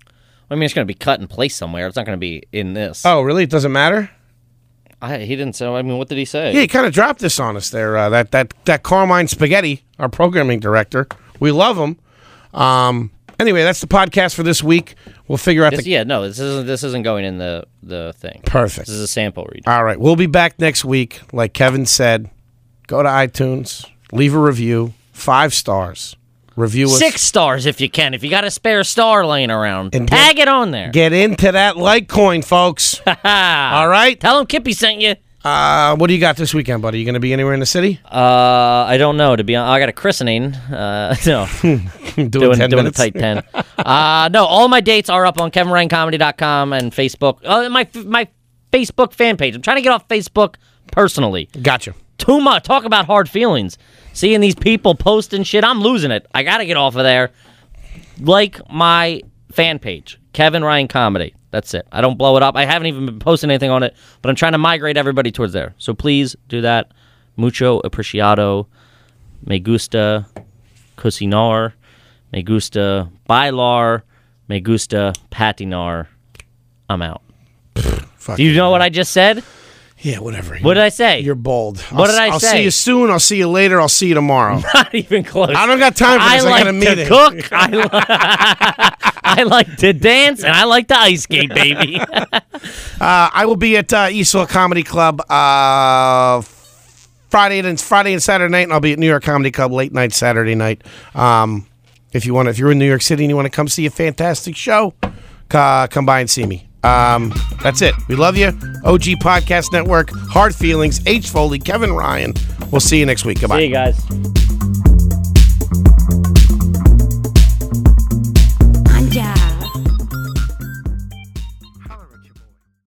I mean, it's going to be cut in place somewhere. It's not going to be in this. Oh, really? It doesn't matter? I, he didn't say. I mean, what did he say? Yeah, he kind of dropped this on us there. Uh, that that that Carmine Spaghetti, our programming director, we love him. Um, anyway, that's the podcast for this week. We'll figure out this, the yeah. No, this isn't. This isn't going in the the thing. Perfect. This is a sample read. All right, we'll be back next week. Like Kevin said, go to iTunes, leave a review, five stars. Review us. Six stars if you can. If you got a spare star laying around, And tag get, it on there. Get into that Litecoin, folks. All right. Tell them Kippy sent you. Uh, what do you got this weekend, buddy? You going to be anywhere in the city? Uh, I don't know. To be honest, I got a christening. Uh, no, doing doing, ten doing a minutes? tight ten. uh, no, all my dates are up on Kevin Ryan Comedy dot com and Facebook. Uh, my my Facebook fan page. I'm trying to get off Facebook personally. Gotcha. Too much. Talk about hard feelings. Seeing these people posting shit, I'm losing it. I got to get off of there. Like my fan page, Kevin Ryan Comedy. That's it. I don't blow it up. I haven't even been posting anything on it, but I'm trying to migrate everybody towards there. So please do that. Mucho apreciado. Me gusta cocinar. Me gusta bailar. Me gusta patinar. I'm out. Fuck Do you it, know man. what I just said? Yeah, whatever. What did I say? You're bold. What I'll, did I I'll say? see you soon. I'll see you later. I'll see you tomorrow. Not even close. I don't got time for I this. I, like got a to meeting. cook. I, li- I like to dance, and I like to ice skate, baby. uh, I will be at uh, Eastville Comedy Club uh, Friday and Friday and Saturday night, and I'll be at New York Comedy Club late night Saturday night. Um, if you want, if you're in New York City and you want to come see a fantastic show, uh, come by and see me. Um, that's it. We love you. O G Podcast Network, Hard Feelings, H. Foley, Kevin Ryan. We'll see you next week. Goodbye. See you guys.